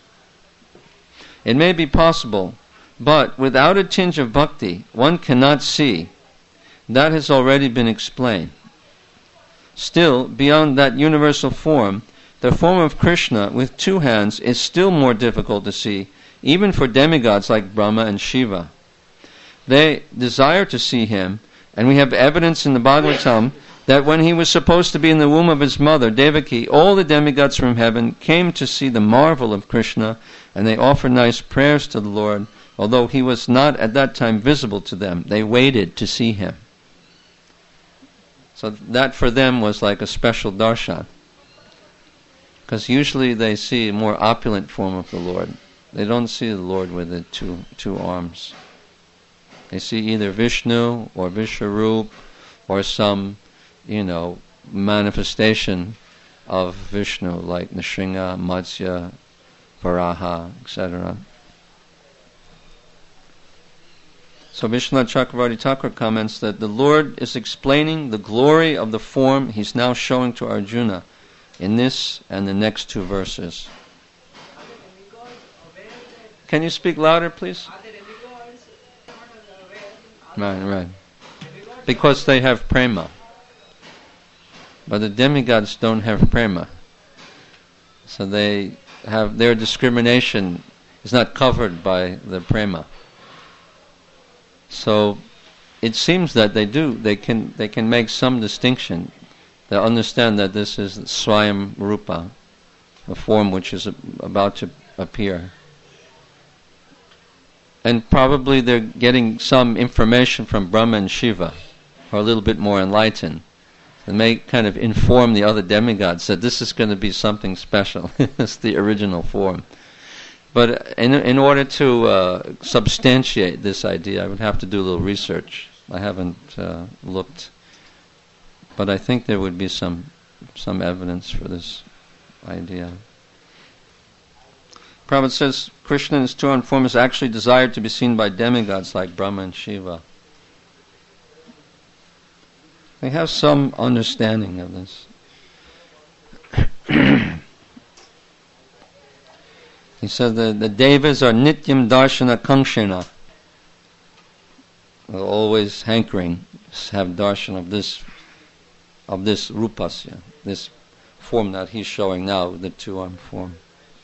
[SPEAKER 1] It may be possible, but without a tinge of bhakti, one cannot see. That has already been explained. Still, beyond that universal form, the form of Krishna with two hands is still more difficult to see, even for demigods like Brahma and Shiva. They desire to see him, And we have evidence in the Bhagavatam that when he was supposed to be in the womb of his mother, Devaki, all the demigods from heaven came to see the marvel of Krishna, and they offered nice prayers to the Lord, although he was not at that time visible to them. They waited to see him. So that for them was like a special darshan. Because usually they see a more opulent form of the Lord. They don't see the Lord with the two arms. They see either Vishnu or Vishwarup or some, manifestation of Vishnu like Nrsimha, Matsya, Varaha, etc. So Vishwanath Chakravarti Thakur comments that the Lord is explaining the glory of the form he's now showing to Arjuna in this and the next two verses. Can you speak louder, please? Right. Because they have prema. But the demigods don't have prema. So they have their discrimination is not covered by the prema. So it seems that they do. They can make some distinction. They understand that this is Swayam Rupa, a form which is about to appear. And probably they're getting some information from Brahma and Shiva, who are a little bit more enlightened. They may kind of inform the other demigods that this is going to be something special. It's the original form. But in order to substantiate this idea, I would have to do a little research. I haven't looked. But I think there would be some evidence for this idea. Prabhupada says Krishna in his two-armed form is actually desired to be seen by demigods like Brahma and Shiva. They have some understanding of this. He said the devas are nityam darshana kankshana. They're always hankering to have darshan of this rupasya, this form that he's showing now, the two-armed form.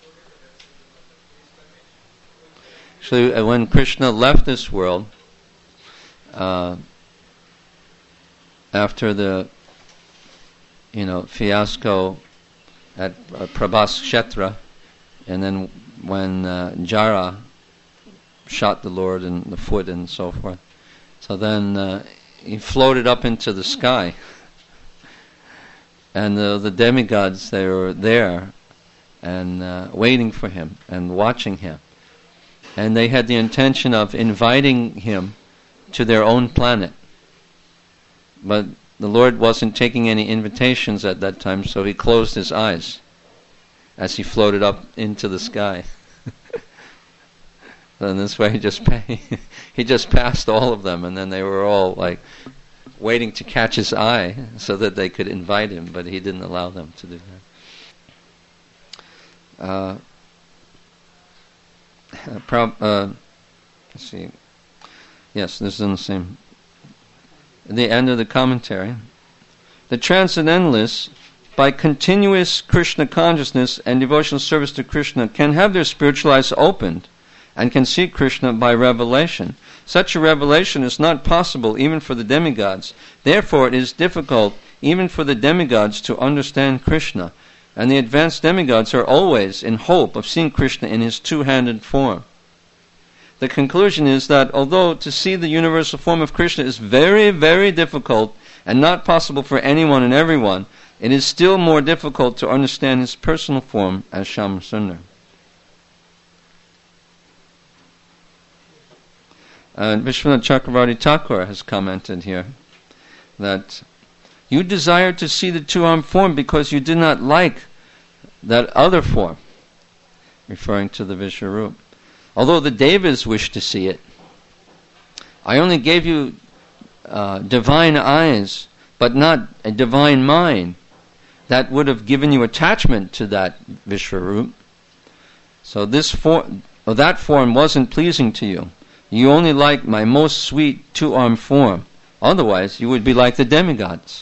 [SPEAKER 1] So when Krishna left this world, after the fiasco at Prabhas Kshetra, and then when Jara shot the Lord in the foot and so forth, so then he floated up into the sky, and the demigods, they were there and waiting for him and watching him. And they had the intention of inviting him to their own planet. But the Lord wasn't taking any invitations at that time, so he closed his eyes as he floated up into the sky. And this way he just passed all of them, and then they were all like waiting to catch his eye so that they could invite him, but he didn't allow them to do that. Let's see. Yes, this is in the same. At the end of the commentary, the transcendentalists, by continuous Krishna consciousness and devotional service to Krishna, can have their spiritual eyes opened and can see Krishna by revelation. Such a revelation is not possible even for the demigods. Therefore, it is difficult even for the demigods to understand Krishna. And the advanced demigods are always in hope of seeing Krishna in his two-handed form. The conclusion is that although to see the universal form of Krishna is very, very difficult and not possible for anyone and everyone, it is still more difficult to understand his personal form as Shyamsundar. And Vishwanath Chakravarti Thakur has commented here that you desire to see the two-armed form because you did not like that other form, referring to the Vishwarup. Although the Devas wished to see it, I only gave you divine eyes, but not a divine mind that would have given you attachment to that Vishwarup. So that form wasn't pleasing to you. You only like my most sweet two-armed form. Otherwise, you would be like the demigods.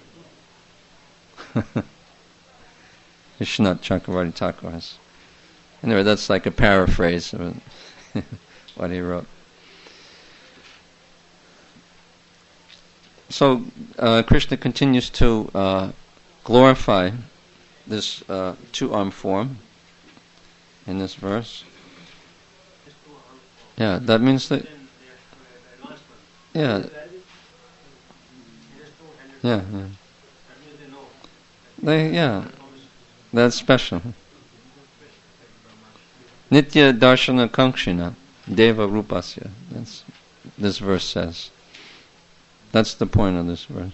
[SPEAKER 1] Vishwanath Chakravarti Thakur has. Anyway, that's like a paraphrase of what he wrote. So Krishna continues to glorify this two-armed form in this verse. Yeah, that means that. Yeah. Yeah. That's special. Nitya darshana kankshina deva rupasya. That's this verse says. That's the point of this verse.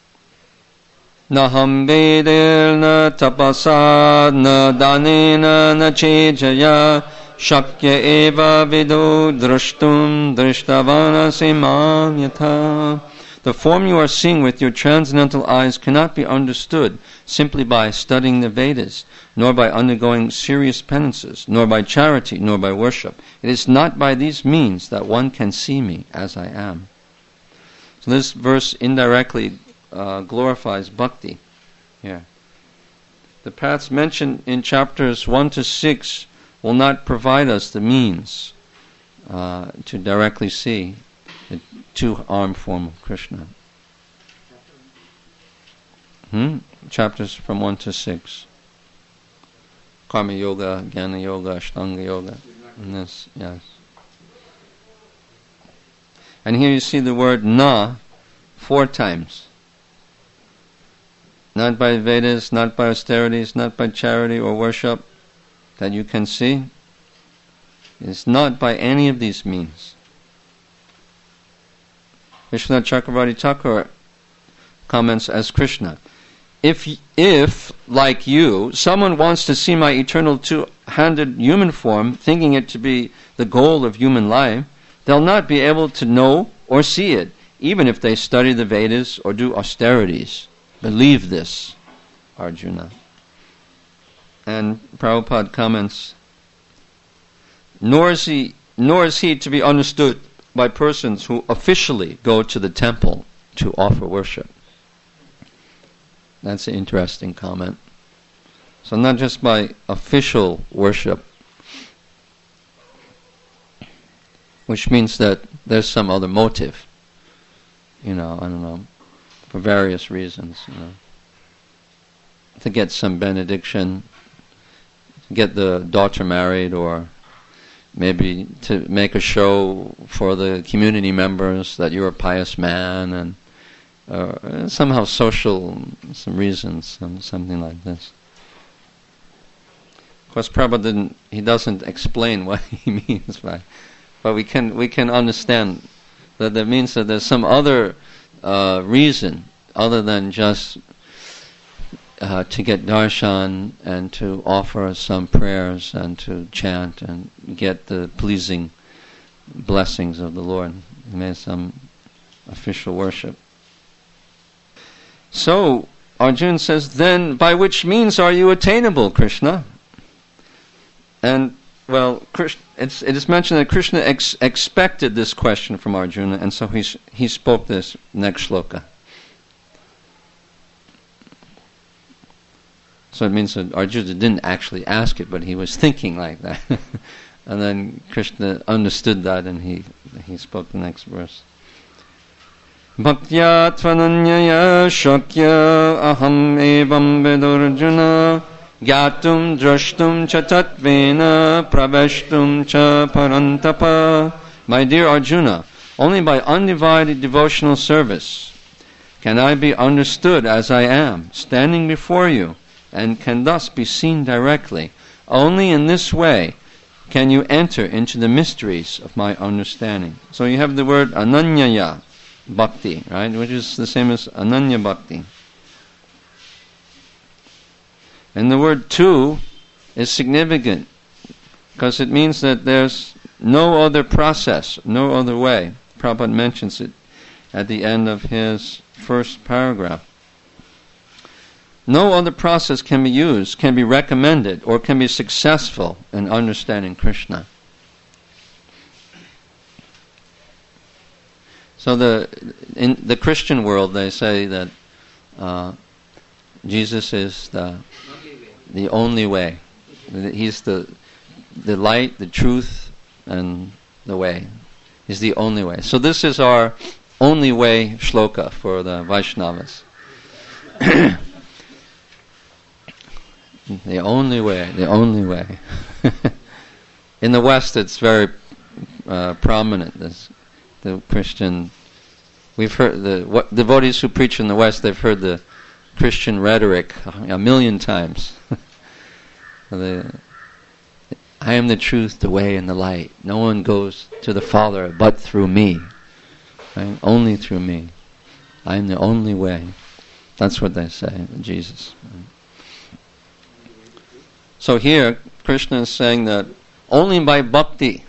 [SPEAKER 1] Naham vedir na tapasa na danena na chejaya shakya eva vidu drashtum drishtavana simam yatha. The form you are seeing with your transcendental eyes cannot be understood simply by studying the Vedas, nor by undergoing serious penances, nor by charity, nor by worship. It is not by these means that one can see me as I am. So this verse indirectly glorifies bhakti here. The paths mentioned in chapters 1 to 6 will not provide us the means to directly see the two-armed form of Krishna. Chapters from 1 to 6. Karma Yoga, Jnana Yoga, Ashtanga Yoga. And this, yes. And here you see the word na 4 times. Not by Vedas, not by austerities, not by charity or worship that you can see. It's not by any of these means. Vishwanath Chakravarti Thakur comments as Krishna. If, like you, someone wants to see my eternal two-handed human form, thinking it to be the goal of human life, they'll not be able to know or see it, even if they study the Vedas or do austerities. Believe this, Arjuna. And Prabhupada comments, nor is he to be understood by persons who officially go to the temple to offer worship. That's an interesting comment. So not just by official worship, which means that there's some other motive, I don't know, for various reasons, to get some benediction, to get the daughter married, or maybe to make a show for the community members that you're a pious man, and somehow social, some reasons, something like this. Of course, Prabhupada doesn't explain what he means by, but we can understand that means that there's some other reason other than just to get darshan and to offer some prayers and to chant and get the pleasing blessings of the Lord. May some official worship. So Arjuna says, then by which means are you attainable, Krishna? And well, it is mentioned that Krishna expected this question from Arjuna, and so he spoke this next shloka. So it means that Arjuna didn't actually ask it, but he was thinking like that. And then Krishna understood that, and he spoke the next verse. Bhaktya tvananyaya shakya aham evam vedurjuna gyatum drashtum cha tatvena praveshtum cha parantapa. My dear Arjuna, only by undivided devotional service can I be understood as I am, standing before you, and can thus be seen directly. Only in this way can you enter into the mysteries of my understanding. So you have the word ananyaya bhakti, right, which is the same as ananya bhakti. And the word tu is significant because it means that there's no other process, no other way. Prabhupada mentions it at the end of his first paragraph. No other process can be used, can be recommended, or can be successful in understanding Krishna. So in the Christian world, they say that Jesus is the only way. He's the light, the truth, and the way. He's the only way. So this is our only way shloka for the Vaishnavas. The only way. In the West, it's very prominent. The Christian, we've heard what devotees who preach in the West, they've heard the Christian rhetoric a million times. I am the truth, the way, and the light. No one goes to the Father but through me. Right? Only through me. I am the only way. That's what they say, Jesus. So here, Krishna is saying that only by bhakti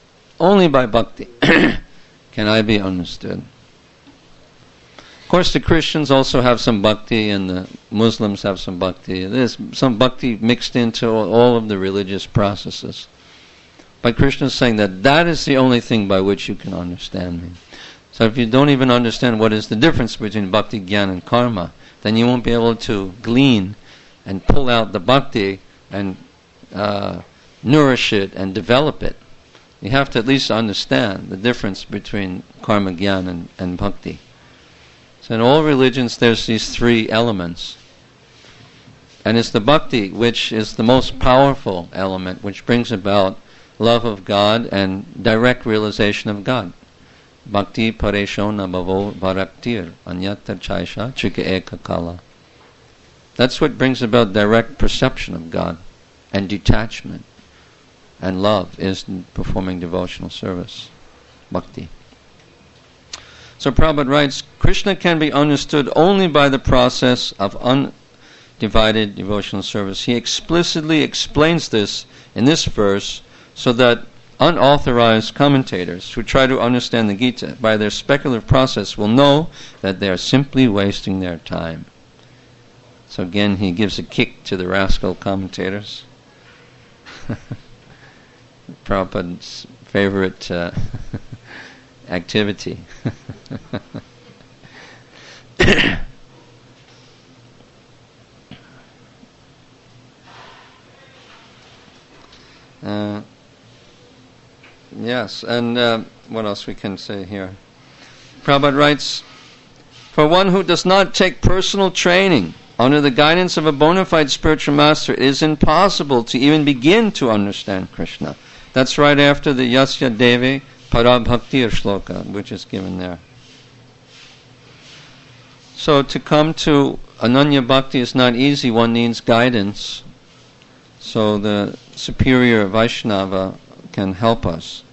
[SPEAKER 1] can I be understood. Of course, the Christians also have some bhakti, and the Muslims have some bhakti. There's some bhakti mixed into all of the religious processes. But Krishna is saying that is the only thing by which you can understand me. So if you don't even understand what is the difference between bhakti, jnana, and karma, then you won't be able to glean and pull out the bhakti and nourish it and develop it. You have to at least understand the difference between karma, jnana, and bhakti. So in all religions there's these three elements. And it's the bhakti which is the most powerful element, which brings about love of God and direct realization of God. Bhakti pareshona bhavo bharaktir anyata chaisha chika eka kala. That's what brings about direct perception of God and detachment and love is performing devotional service. Bhakti. So Prabhupada writes, Krishna can be understood only by the process of undivided devotional service. He explicitly explains this in this verse so that unauthorized commentators who try to understand the Gita by their speculative process will know that they are simply wasting their time. So again, he gives a kick to the rascal commentators. Prabhupada's favorite activity. Yes, and what else we can say here? Prabhupada writes, for one who does not take personal training under the guidance of a bona fide spiritual master, it is impossible to even begin to understand Krishna. That's right after the Yasya Devi Parabhaktir shloka, which is given there. So to come to Ananya Bhakti is not easy, one needs guidance. So the superior Vaishnava can help us.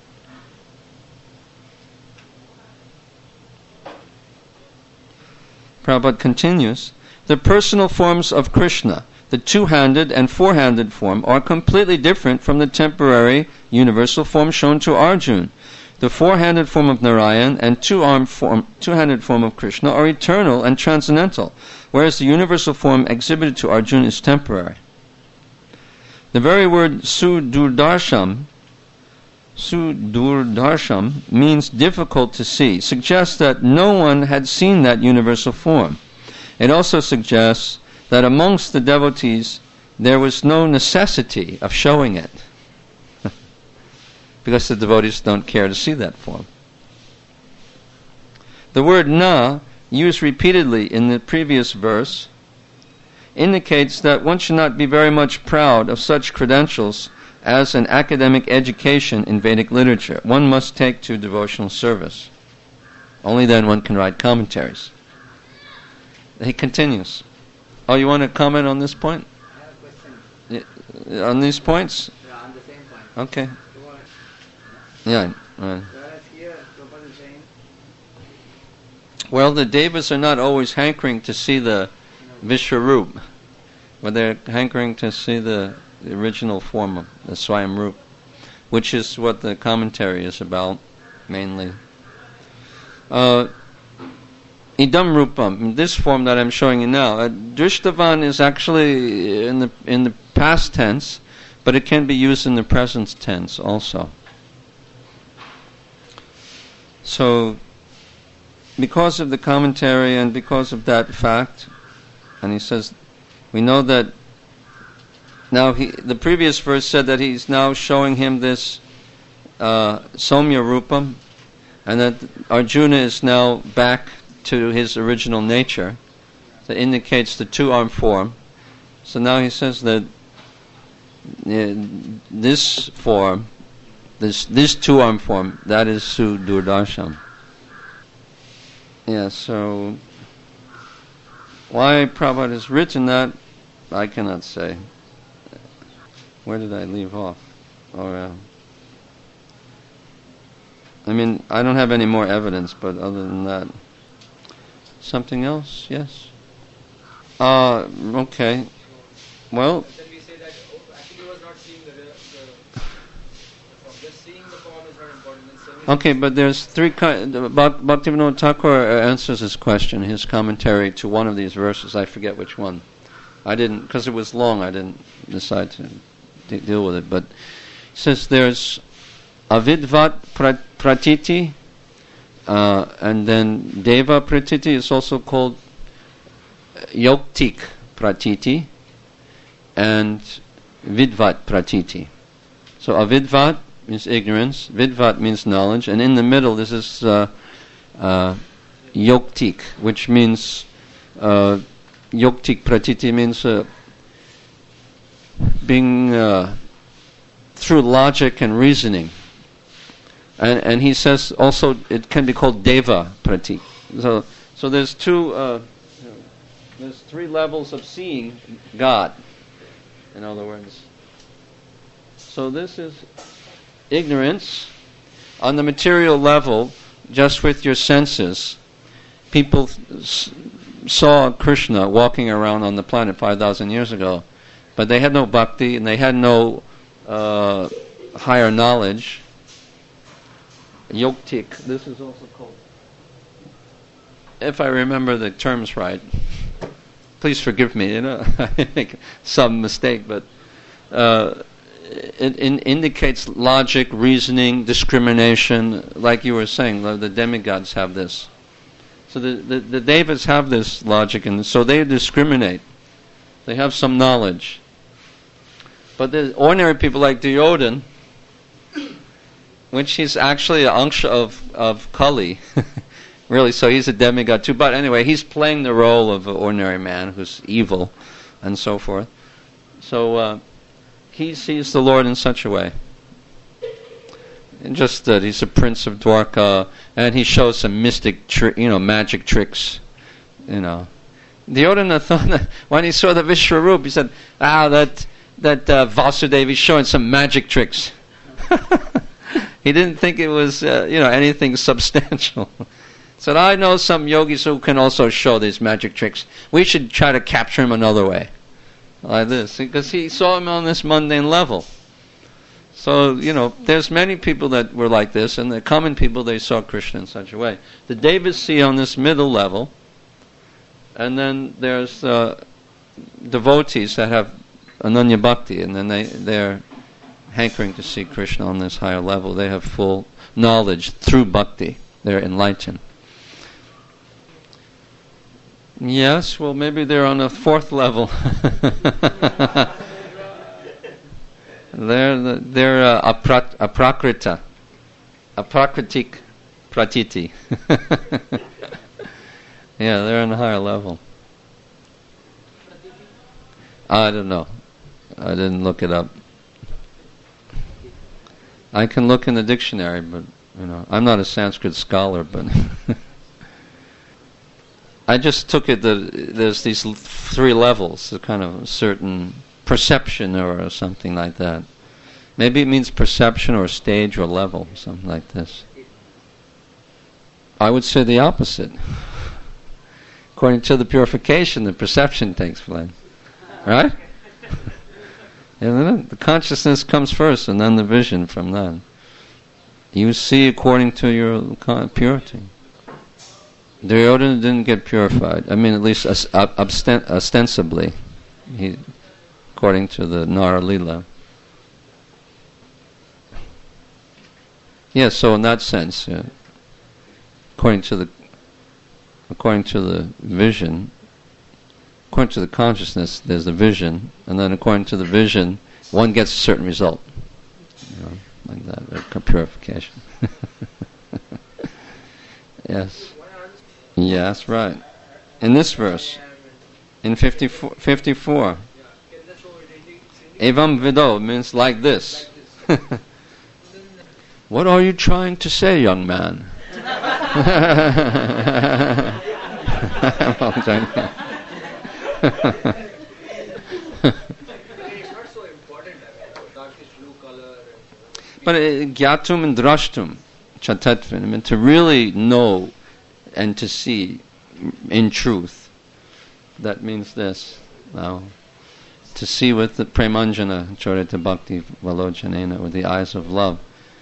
[SPEAKER 1] Prabhupada continues, the personal forms of Krishna, the two-handed and four-handed form, are completely different from the temporary universal form shown to Arjuna. The four-handed form of Narayan and two-handed form of Krishna are eternal and transcendental, whereas the universal form exhibited to Arjuna is temporary. The very word sudurdarsham means difficult to see, suggests that no one had seen that universal form. It also suggests that amongst the devotees there was no necessity of showing it, because the devotees don't care to see that form. The word na, used repeatedly in the previous verse, indicates that one should not be very much proud of such credentials as an academic education in Vedic literature. One must take to devotional service. Only then one can write commentaries. He continues. Oh, you want to comment on this point?
[SPEAKER 2] I have a question.
[SPEAKER 1] On these points?
[SPEAKER 2] Yeah, on the same point.
[SPEAKER 1] Okay.
[SPEAKER 2] You want-
[SPEAKER 1] Yeah. Right.
[SPEAKER 2] Whereas here, Prabhupada is saying,
[SPEAKER 1] Well, the devas are not always hankering to see the Vishwarup, but they're hankering to see the original form of the Swayamrup, which is what the commentary is about, mainly. Idam Rupam, this form that I'm showing you now, Drishtavan is actually in the past tense, but it can be used in the present tense also. So, because of the commentary and because of that fact, and he says, we know that now the previous verse said that he's now showing him this Somya Rupam, and that Arjuna is now back to his original nature. That indicates the two-armed form. So now he says that this form, this two-armed form, that is Sudarshana. Yeah, so why Prabhupada has written that, I cannot say. Where did I leave off? I mean, I don't have any more evidence, but other than that. Something else? Yes? Okay. Well...
[SPEAKER 3] Then we say that actually was not seeing the form. Just seeing the form is not important.
[SPEAKER 1] Okay, but there's three kinds... Bhaktivinoda Thakur answers this question, his commentary to one of these verses. I forget which one. I didn't, because it was long, I didn't decide to deal with it. But he says there's avidvat pratiti, and then deva pratiti is also called yoktik pratiti, and vidvat pratiti. So avidvat means ignorance, vidvat means knowledge, and in the middle this is yoktik, which means yoktik pratiti means being through logic and reasoning. And he says also it can be called deva pratik. So there's there's three levels of seeing God, in other words. So this is ignorance on the material level, just with your senses. People saw Krishna walking around on the planet 5,000 years ago, but they had no bhakti and they had no higher knowledge. Yoktik, this is also called, if I remember the terms right, please forgive me, I make some mistake, but it indicates logic, reasoning, discrimination, like you were saying, the demigods have this. So the devas have this logic, and so they discriminate. They have some knowledge. But the ordinary people like Duryodhana, which he's actually an angsha of Kali, really, so he's a demigod too. But anyway, he's playing the role of an ordinary man who's evil and so forth. So he sees the Lord in such a way. And just that he's a prince of Dwarka, and he shows some mystic, magic tricks, Duryodhana thought that when he saw the Vishwarup, he said, that Vasudeva is showing some magic tricks. He didn't think it was, anything substantial. Said, I know some yogis who can also show these magic tricks. We should try to capture him another way, like this, because he saw him on this mundane level. So, there's many people that were like this, and the common people, they saw Krishna in such a way. The devas see on this middle level, and then there's devotees that have Ananya Bhakti, and then they're hankering to see Krishna on this higher level. They have full knowledge through bhakti. They're enlightened. Yes, well, maybe they're on a fourth level. They're aprakrita, aprakritik pratiti. Yeah, they're on a higher level. I don't know. I didn't look it up. I can look in the dictionary, but I'm not a Sanskrit scholar, but I just took it that there's these three levels, a kind of a certain perception or something like that. Maybe it means perception or stage or level, something like this. I would say the opposite. According to the purification, the perception takes place. Right? The consciousness comes first, and then the vision from that. You see according to your purity. Duryodhana didn't get purified. I mean, at least ostensibly, according to the Nara Lila. Yes, so in that sense, according to the vision. According to the consciousness, there's the vision, and then according to the vision, one gets a certain result. Like that, purification. Yes. Yes, right. In this verse, in 54. Evam vido means like this. What are you trying to say, young man? But gyatum and drashtum, chatatvan, I mean to really know and to see in truth. That means this. Now, to see with the premanjana, charita bhakti valochanena, with the eyes of love,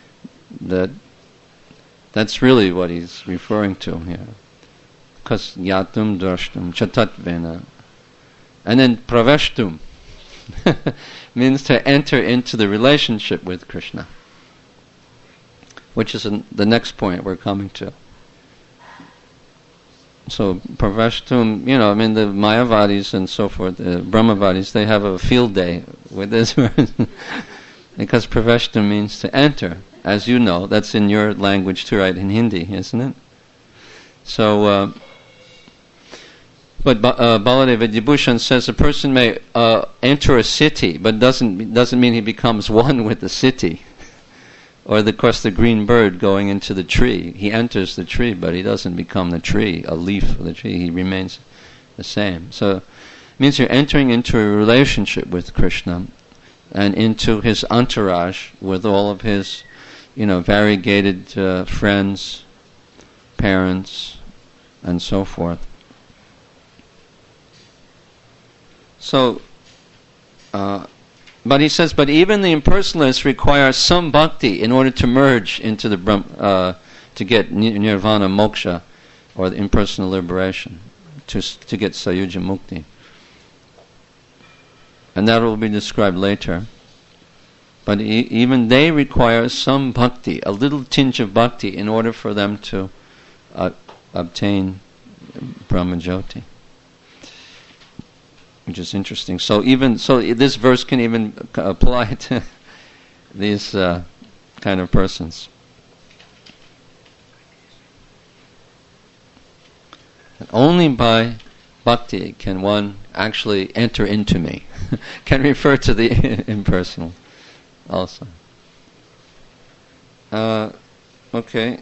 [SPEAKER 1] that's really what he's referring to here. Because yatum drashtum chatatvena. And then praveshtum means to enter into the relationship with Krishna, which is the next point we're coming to. So praveshtum, the Mayavadis and so forth, the Brahmavadis, they have a field day with this word. Because praveshtum means to enter. As you know, that's in your language too, right? In Hindi, isn't it? So, but Baladeva Vidyabhushan says a person may enter a city, but doesn't mean he becomes one with the city. Or of course the green bird going into the tree. He enters the tree, but he doesn't become the tree, a leaf of the tree. He remains the same. So it means you're entering into a relationship with Krishna and into his entourage with all of his, variegated friends, parents, and so forth. So, but he says, but even the impersonalists require some bhakti in order to merge into the to get nirvana moksha, or the impersonal liberation, to get sayuja mukti. And that will be described later. But even they require some bhakti, a little tinge of bhakti, in order for them to obtain Brahmajyoti. Which is interesting. So this verse can even apply to these kind of persons. And only by bhakti can one actually enter into me. Can refer to the impersonal also. Okay.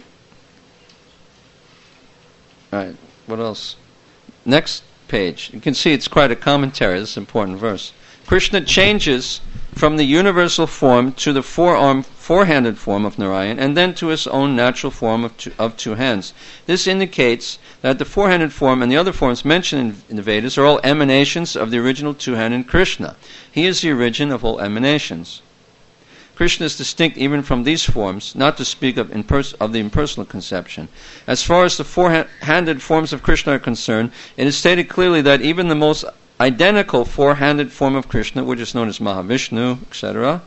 [SPEAKER 1] Alright, what else? Next page. You can see it's quite a commentary. This is an important verse. Krishna changes from the universal form to the four-handed form of Narayan, and then to his own natural form of two hands. This indicates that the four-handed form and the other forms mentioned in the Vedas are all emanations of the original two-handed Krishna. He is the origin of all emanations. Krishna is distinct even from these forms, not to speak of the impersonal conception. As far as the four-handed forms of Krishna are concerned, it is stated clearly that even the most identical four-handed form of Krishna, which is known as Mahavishnu, etc.,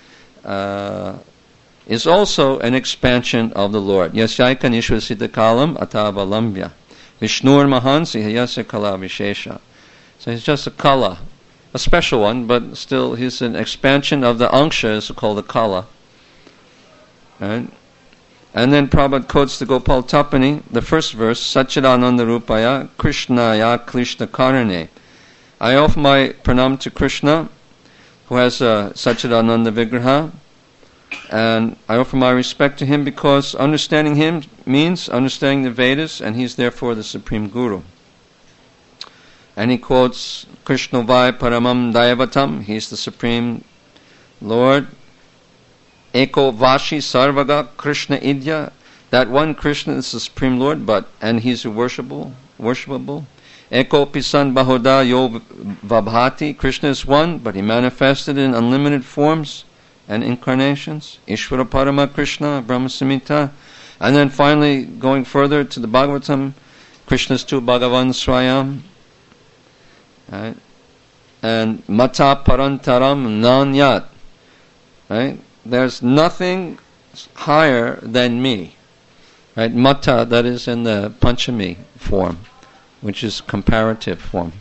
[SPEAKER 1] is also an expansion of the Lord. Yasyaika nishvasita kalam atavalambya. Vishnur mahansi yasya kala vishesha. So he's just a kala. A special one, but still he's an expansion of the Angsha, is called the Kala. Right? And then Prabhupada quotes the Gopal Tapani, the first verse, Satchidananda Rupaya Krishnaya Klishna Karane. I offer my pranam to Krishna, who has a Satchidananda Vigraha, and I offer my respect to him because understanding him means understanding the Vedas, and he's therefore the Supreme Guru. And he quotes Krishna Vai Paramam Dayavatam, he's the Supreme Lord. Eko Vashi Sarvaga Krishna Idya, that one Krishna is the Supreme Lord, and he's worshipable. Eko Pisan Bahoda Yo Vabhati, Krishna is one, but he manifested in unlimited forms and incarnations. Ishvara Parama Krishna, Brahma Samhita. And then finally, going further to the Bhagavatam, Krishna's tu Bhagavan Swayam. Right? And Mata Parantaram Nanyat. Right? There's nothing higher than me. Right? Mata, that is in the Panchami form, which is comparative form.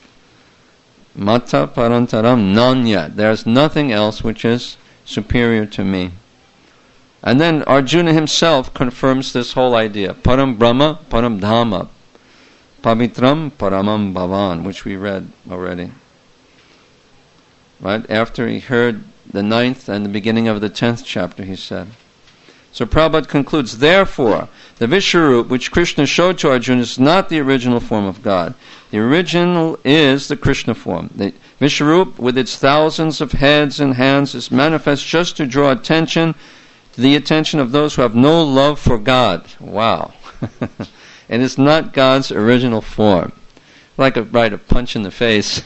[SPEAKER 1] Mata Parantaram Nanyat. There's nothing else which is superior to me. And then Arjuna himself confirms this whole idea. Param Brahma, Param Dhamma, Pavitram Paramam Bhavan, which we read already. Right? After he heard the 9th and the beginning of the 10th chapter, he said. So Prabhupada concludes, therefore, the Vishwarup which Krishna showed to Arjuna is not the original form of God. The original is the Krishna form. The Vishwarup, with its thousands of heads and hands, is manifest just to draw attention to the attention of those who have no love for God. Wow. It is not God's original form. Like a punch in the face.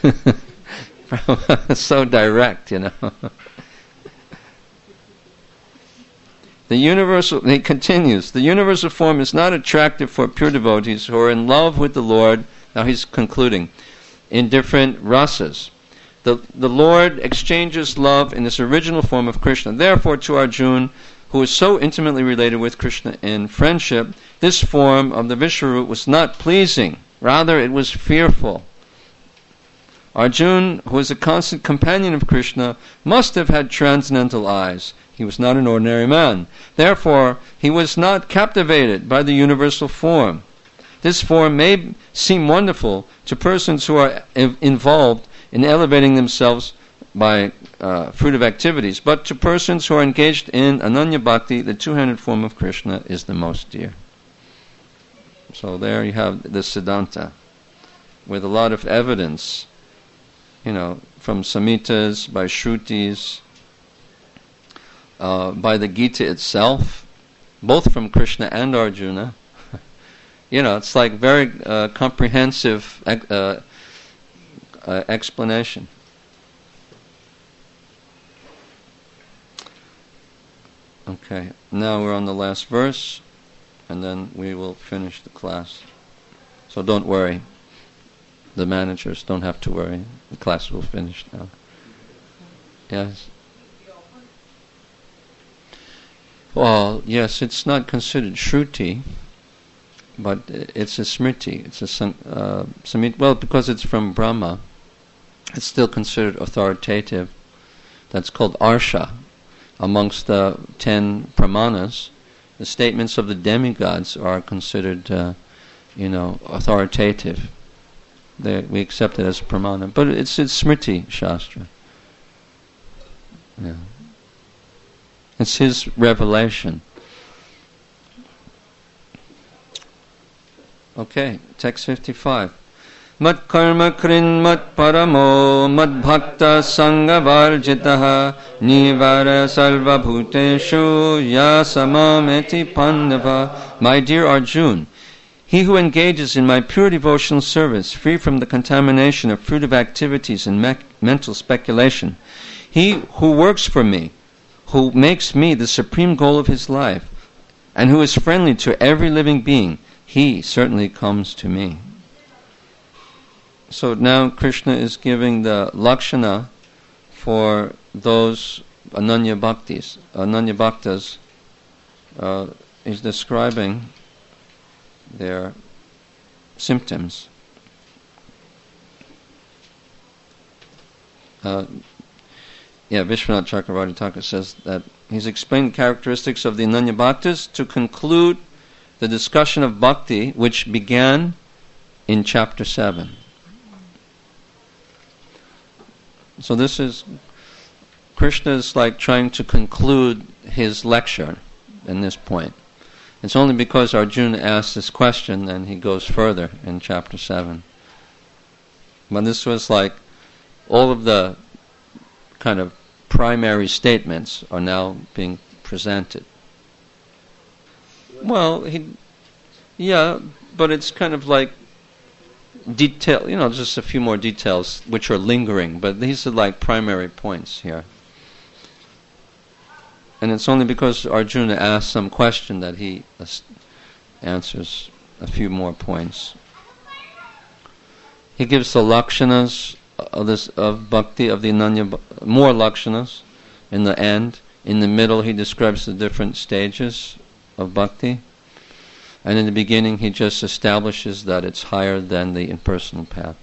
[SPEAKER 1] So direct, you know. He continues, the universal form is not attractive for pure devotees who are in love with the Lord, now he's concluding, in different rasas. The Lord exchanges love in this original form of Krishna. Therefore, to Arjuna, who is so intimately related with Krishna in friendship, this form of the Vishwarup was not pleasing. Rather, it was fearful. Arjuna, who is a constant companion of Krishna, must have had transcendental eyes. He was not an ordinary man. Therefore, he was not captivated by the universal form. This form may seem wonderful to persons who are involved in elevating themselves by fruitive activities, but to persons who are engaged in Ananya Bhakti, the two-handed form of Krishna is the most dear. So there you have the Siddhanta, with a lot of evidence, from Samhitas, by Shrutis, by the Gita itself, both from Krishna and Arjuna. It's like very comprehensive explanation. Okay, now we're on the last verse, and then we will finish the class. So don't worry. The managers don't have to worry. The class will finish now. Yes? Well, yes, it's not considered Shruti, but it's a Smriti. It's a Samhita. Well, because it's from Brahma, it's still considered authoritative. That's called Arsha. Amongst the 10 pramanas, the statements of the demigods are considered, authoritative. We accept it as pramana, but it's Smriti Shastra. Yeah. It's his revelation. Okay, text 55. Mat karma krin mat paramo mat bhakta sangha varjitaha nivara sarva bhuteshu yasamameti pandava. My dear Arjuna, he who engages in my pure devotional service, free from the contamination of fruitive activities and mental speculation, he who works for me, who makes me the supreme goal of his life, and who is friendly to every living being, he certainly comes to me. So now Krishna is giving the lakshana for those Ananya Bhaktas. He's describing their symptoms. Vishwanath Chakravarti Thakur says that he's explained characteristics of the Ananya Bhaktas to conclude the discussion of bhakti, which began in chapter 7. So this is, Krishna is like trying to conclude his lecture in this point. It's only because Arjuna asked this question and he goes further in chapter 7. But this was like all of the kind of primary statements are now being presented. Well, but it's kind of like detail, just a few more details which are lingering, but these are like primary points here. And it's only because Arjuna asked some question that he answers a few more points. He gives the lakshanas of bhakti, of the Ananya, more lakshanas in the end. In the middle he describes the different stages of bhakti. And in the beginning he just establishes that it's higher than the impersonal path.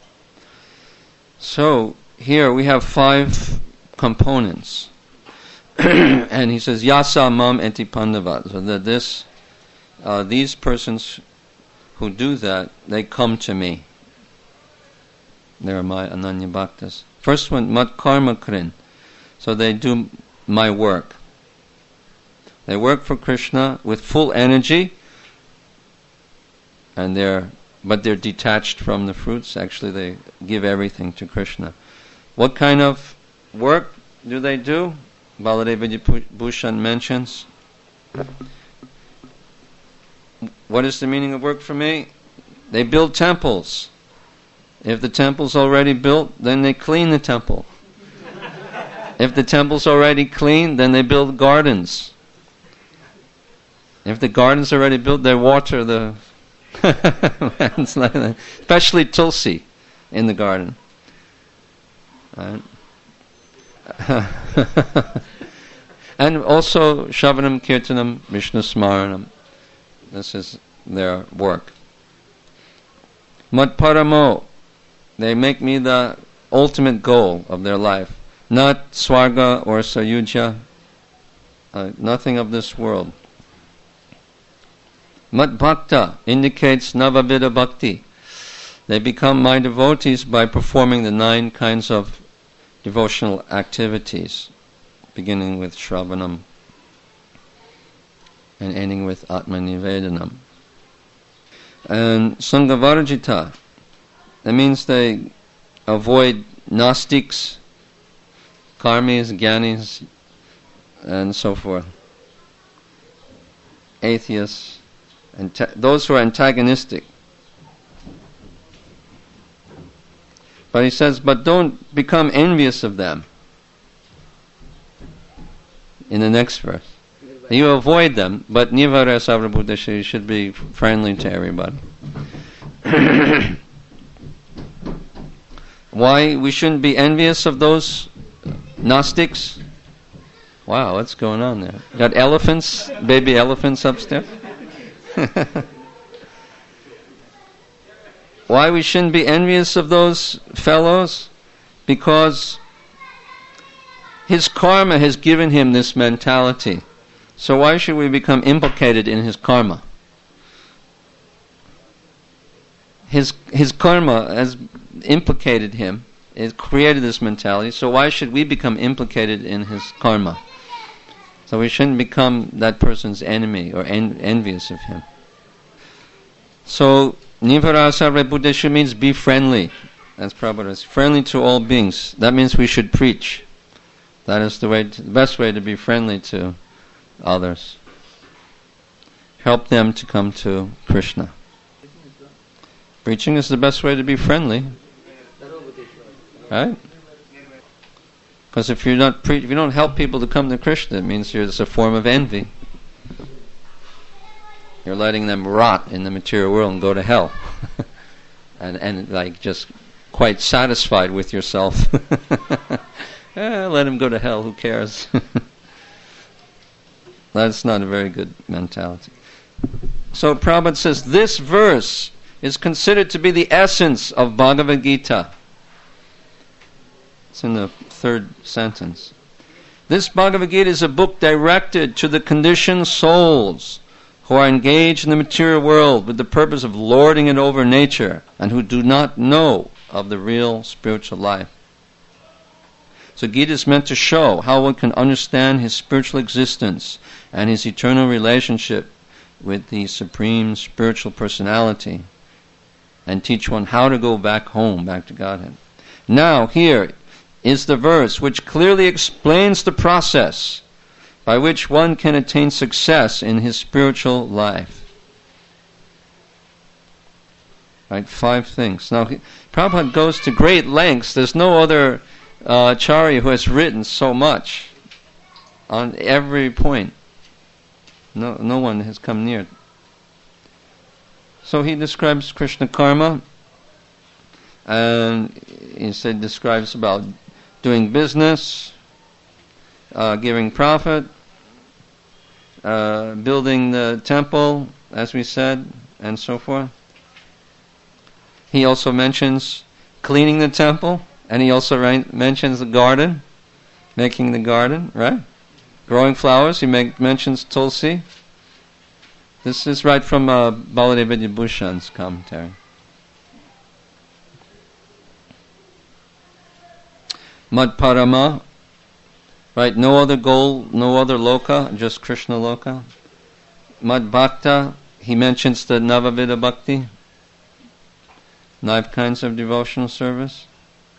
[SPEAKER 1] So here we have 5 components. And he says, Yasa mam eti pandava. So that these persons who do that, they come to me. They're my Ananya Bhaktas. First one, mat karma krin. So they do my work. They work for Krishna with full energy, but they're detached from the fruits. Actually, they give everything to Krishna. What kind of work do they do? Baladeva Bhushan mentions. What is the meaning of work for me? They build temples. If the temple's already built, then they clean the temple. If the temple's already clean, then they build gardens. If the garden's already built, they water the especially Tulsi in the garden. Right? And also Shravanam, Kirtanam, Vishnu Smaranam. This is their work. Mat Paramo. They make me the ultimate goal of their life. Not Swarga or Sayuja. Nothing of this world. Mat Bhakta indicates Navavida Bhakti. They become my devotees by performing the 9 kinds of devotional activities, beginning with Shravanam and ending with Atmanivedanam. And Sanghavarjita, that means they avoid Gnostics, Karmis, Gyanis, and so forth. Atheists, and those who are antagonistic. But he says, but don't become envious of them. In the next verse. You avoid them, but nivara savrabhudesha, you should be friendly to everybody. Why we shouldn't be envious of those Gnostics? Wow, what's going on there? Got elephants, baby elephants upstairs? Why we shouldn't be envious of those fellows? Because his karma has given him this mentality. So why should we become implicated in his karma? His karma has implicated him. It created this mentality. So why should we become implicated in his karma? So we shouldn't become that person's enemy or envious of him. So Nivarasa Buddheshu means be friendly. That's Prabhupada. Friendly to all beings. That means we should preach. That is the best way to be friendly to others. Help them to come to Krishna. Preaching is the best way to be friendly. Right? Because if you don't help people to come to Krishna, it means it's a form of envy. You're letting them rot in the material world and go to hell. and like just quite satisfied with yourself. Let him go to hell, who cares? That's not a very good mentality. So Prabhupada says this verse is considered to be the essence of Bhagavad Gita. It's in the 3rd sentence. This Bhagavad Gita is a book directed to the conditioned souls who are engaged in the material world with the purpose of lording it over nature and who do not know of the real spiritual life. So Gita is meant to show how one can understand his spiritual existence and his eternal relationship with the Supreme Spiritual Personality, and teach one how to go back home, back to Godhead. Now, here is the verse which clearly explains the process by which one can attain success in his spiritual life. Right, 5 things. Now, Prabhupada goes to great lengths. There's no other Acharya who has written so much on every point. No one has come near. So he describes Krishna karma, and he describes about doing business, giving profit, building the temple, as we said, and so forth. He also mentions cleaning the temple, and he also mentions the garden, making the garden, right? growing flowers, he mentions Tulsi. This is right from Baladeva Vidyabhushan's commentary. Mad Parama, right, no other goal, no other loka, just Krishna loka. Mad Bhakta, he mentions the Navavida Bhakti, 9 kinds of devotional service.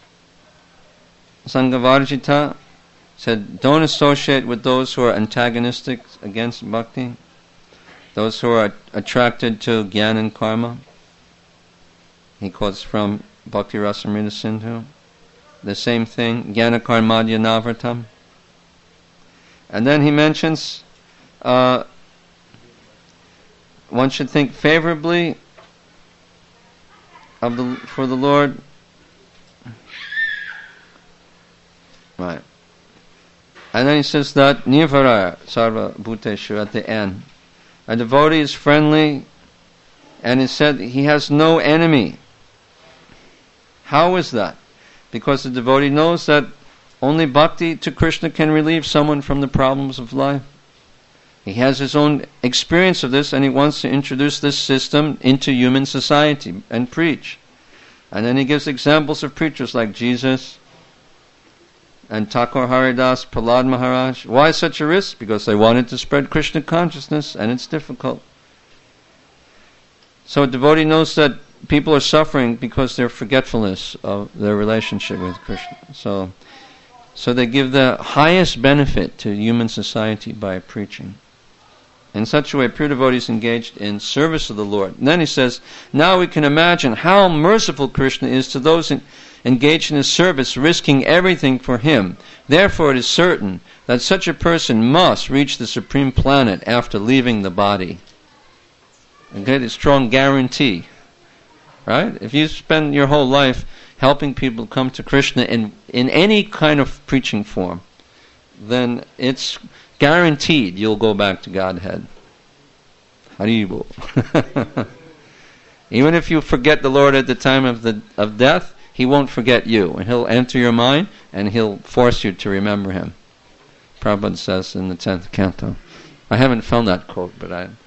[SPEAKER 1] Sanghavarjita said, don't associate with those who are antagonistic against bhakti, those who are attracted to jnana and karma. He quotes from Bhakti Rasamrita Sindhu. The same thing, jnana karmadya navartam. And then he mentions one should think favorably for the Lord. Right. And then he says that nirvara sarva bhuteshu at the end. A devotee is friendly, and it said he has no enemy. How is that? Because the devotee knows that only bhakti to Krishna can relieve someone from the problems of life. He has his own experience of this, and he wants to introduce this system into human society and preach. And then he gives examples of preachers like Jesus and Thakur Haridas, Prahlad Maharaj. Why such a risk? Because they wanted to spread Krishna consciousness, and it's difficult. So a devotee knows that people are suffering because their forgetfulness of their relationship with Krishna. So they give the highest benefit to human society by preaching. In such a way, pure devotees engaged in service of the Lord. And then he says, now we can imagine how merciful Krishna is to those engaged in his service, risking everything for him. Therefore it is certain that such a person must reach the supreme planet after leaving the body. Okay, a strong guarantee. Right? If you spend your whole life helping people come to Krishna in any kind of preaching form, then it's guaranteed you'll go back to Godhead. Haribo. Even if you forget the Lord at the time of death, He won't forget you, and He'll enter your mind, and He'll force you to remember Him. Prabhupada says in the 10th canto. I haven't found that quote, but I've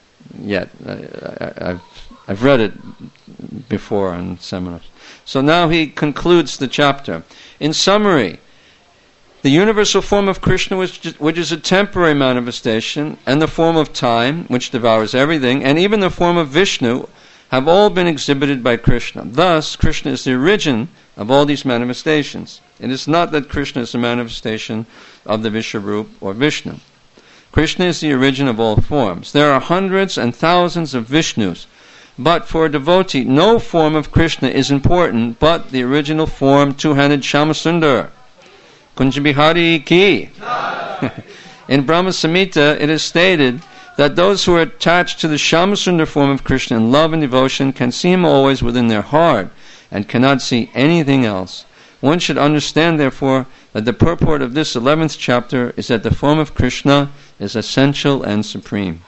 [SPEAKER 1] read it before in seminars. So now he concludes the chapter. In summary, the universal form of Krishna, which is a temporary manifestation, and the form of time, which devours everything, and even the form of Vishnu, have all been exhibited by Krishna. Thus, Krishna is the origin of all these manifestations. It is not that Krishna is a manifestation of the Vishwarup or Vishnu. Krishna is the origin of all forms. There are hundreds and thousands of Vishnus, but for a devotee, no form of Krishna is important but the original form, two-handed Shyamasundar. Kunjabihari ki. In Brahma Samhita, it is stated that those who are attached to the Shyamasundar form of Krishna in love and devotion can see Him always within their heart and cannot see anything else. One should understand, therefore, that the purport of this 11th chapter is that the form of Krishna is essential and supreme.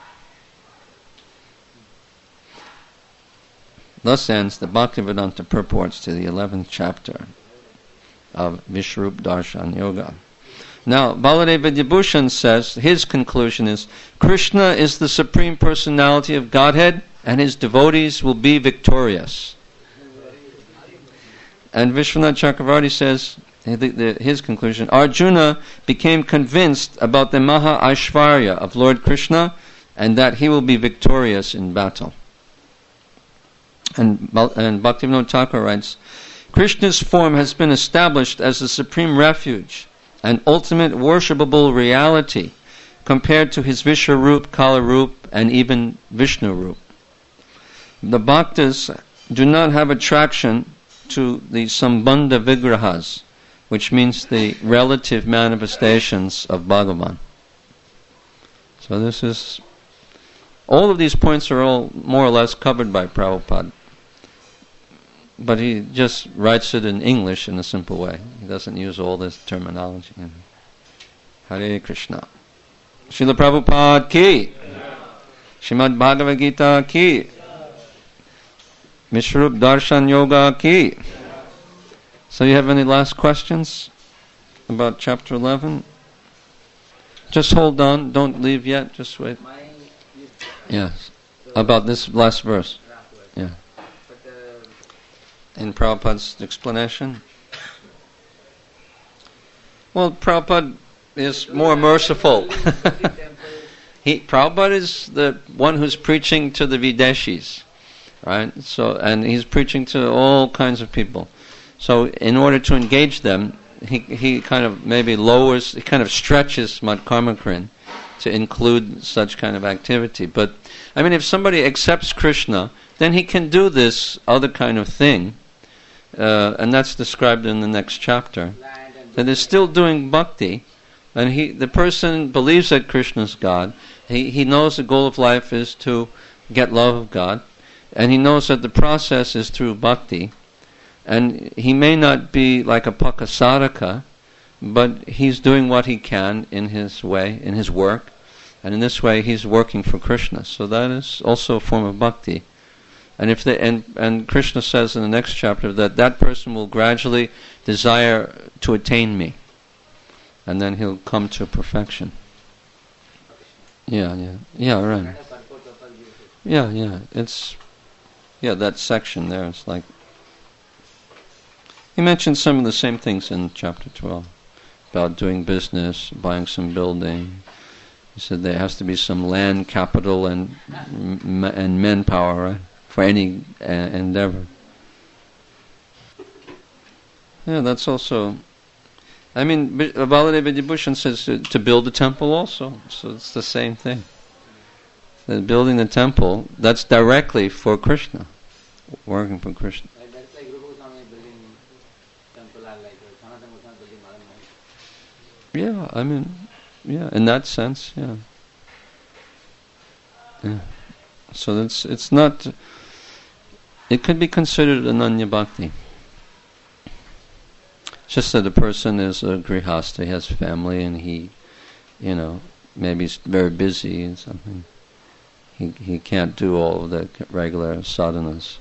[SPEAKER 1] Thus ends the Bhaktivedanta purports to the 11th chapter of Vishwarup Darshan Yoga. Now, Baladeva Vidyabhushan says, his conclusion is, Krishna is the Supreme Personality of Godhead, and His devotees will be victorious. And Vishwanath Chakravarti says, his conclusion, Arjuna became convinced about the Maha Aishvarya of Lord Krishna, and that he will be victorious in battle. And Bhaktivinoda Thakur writes, Krishna's form has been established as the supreme refuge and ultimate worshipable reality compared to his Vishwarup, Kalarup, and even Vishnurup. The Bhaktas do not have attraction to the Sambandha Vigrahas, which means the relative manifestations of Bhagavan. So this is, all of these points are all more or less covered by Prabhupada. But he just writes it in English in a simple way. He doesn't use all this terminology. Hare Krishna. Srila Prabhupada ki. Srimad Bhagavad Gita ki. Vishwarup Darshan Yoga ki. So you have any last questions about chapter 11? Just hold on. Don't leave yet. Just wait. Yes. About this last verse. Yeah. In Prabhupada's explanation? Well, Prabhupada is more merciful. Prabhupada is the one who's preaching to the Videshis, right? So, and he's preaching to all kinds of people. So, in order to engage them, he kind of maybe lowers, he kind of stretches Madhkarmakrin to include such kind of activity. But, I mean, if somebody accepts Krishna, then he can do this other kind of thing, and that's described in the next chapter. That is still doing bhakti, and the person believes that Krishna is God. He knows the goal of life is to get love of God, and he knows that the process is through bhakti. And he may not be like a Pakasadaka, but he's doing what he can in his way, in his work, and in this way he's working for Krishna. So that is also a form of bhakti. And and Krishna says in the next chapter that person will gradually desire to attain me, and then he'll come to perfection. Yeah, right. Yeah. It's that section there. It's like he mentioned some of the same things in chapter 12 about doing business, buying some building. He said there has to be some land capital and manpower, right, for any endeavor. Yeah, that's also. I mean, Baladev Vidyabhushan says to build a temple also, so it's the same thing. That building the temple, that's directly for Krishna, working for Krishna.
[SPEAKER 2] That's like Rupa Goswami building temple, or like Sanatana Goswami building Madan Maharaj.
[SPEAKER 1] Yeah, I mean, in that sense, yeah. So it's not. It could be considered ananya bhakti. Just that the person is a grihasta, he has family, and he, maybe he's very busy and something. He can't do all of the regular sadhanas.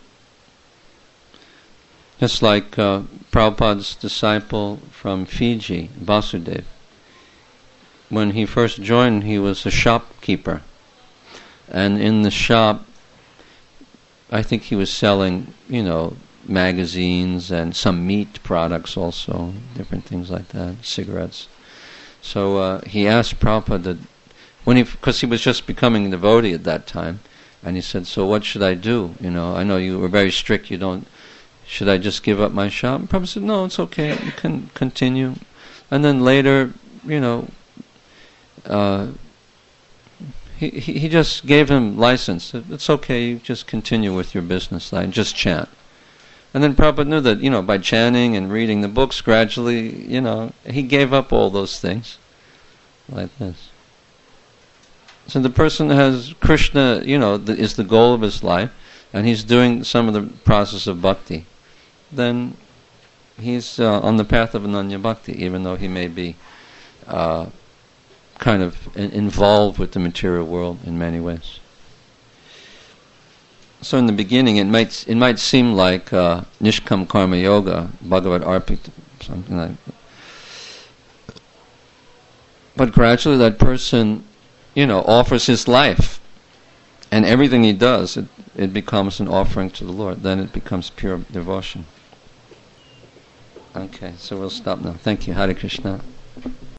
[SPEAKER 1] Just like Prabhupada's disciple from Fiji, Vasudev. When he first joined, he was a shopkeeper. And in the shop, I think he was selling, magazines and some meat products also, different things like that, cigarettes. So he asked Prabhupada, because he was just becoming a devotee at that time, and he said, so what should I do? I know you were very strict, should I just give up my shop? And Prabhupada said, no, it's okay, you can continue. And then later, he just gave him license. It's okay, you just continue with your business line, just chant. And then Prabhupada knew that, by chanting and reading the books, gradually, he gave up all those things, like this. So the person has Krishna, is the goal of his life, and he's doing some of the process of bhakti. Then he's on the path of ananya bhakti, even though he may be kind of involved with the material world in many ways. So in the beginning, it might seem like Nishkam Karma Yoga, Bhagavad Arpita, something like that. But gradually that person, offers his life, and everything he does, it becomes an offering to the Lord. Then it becomes pure devotion. Okay, so we'll stop now. Thank you. Hare Krishna.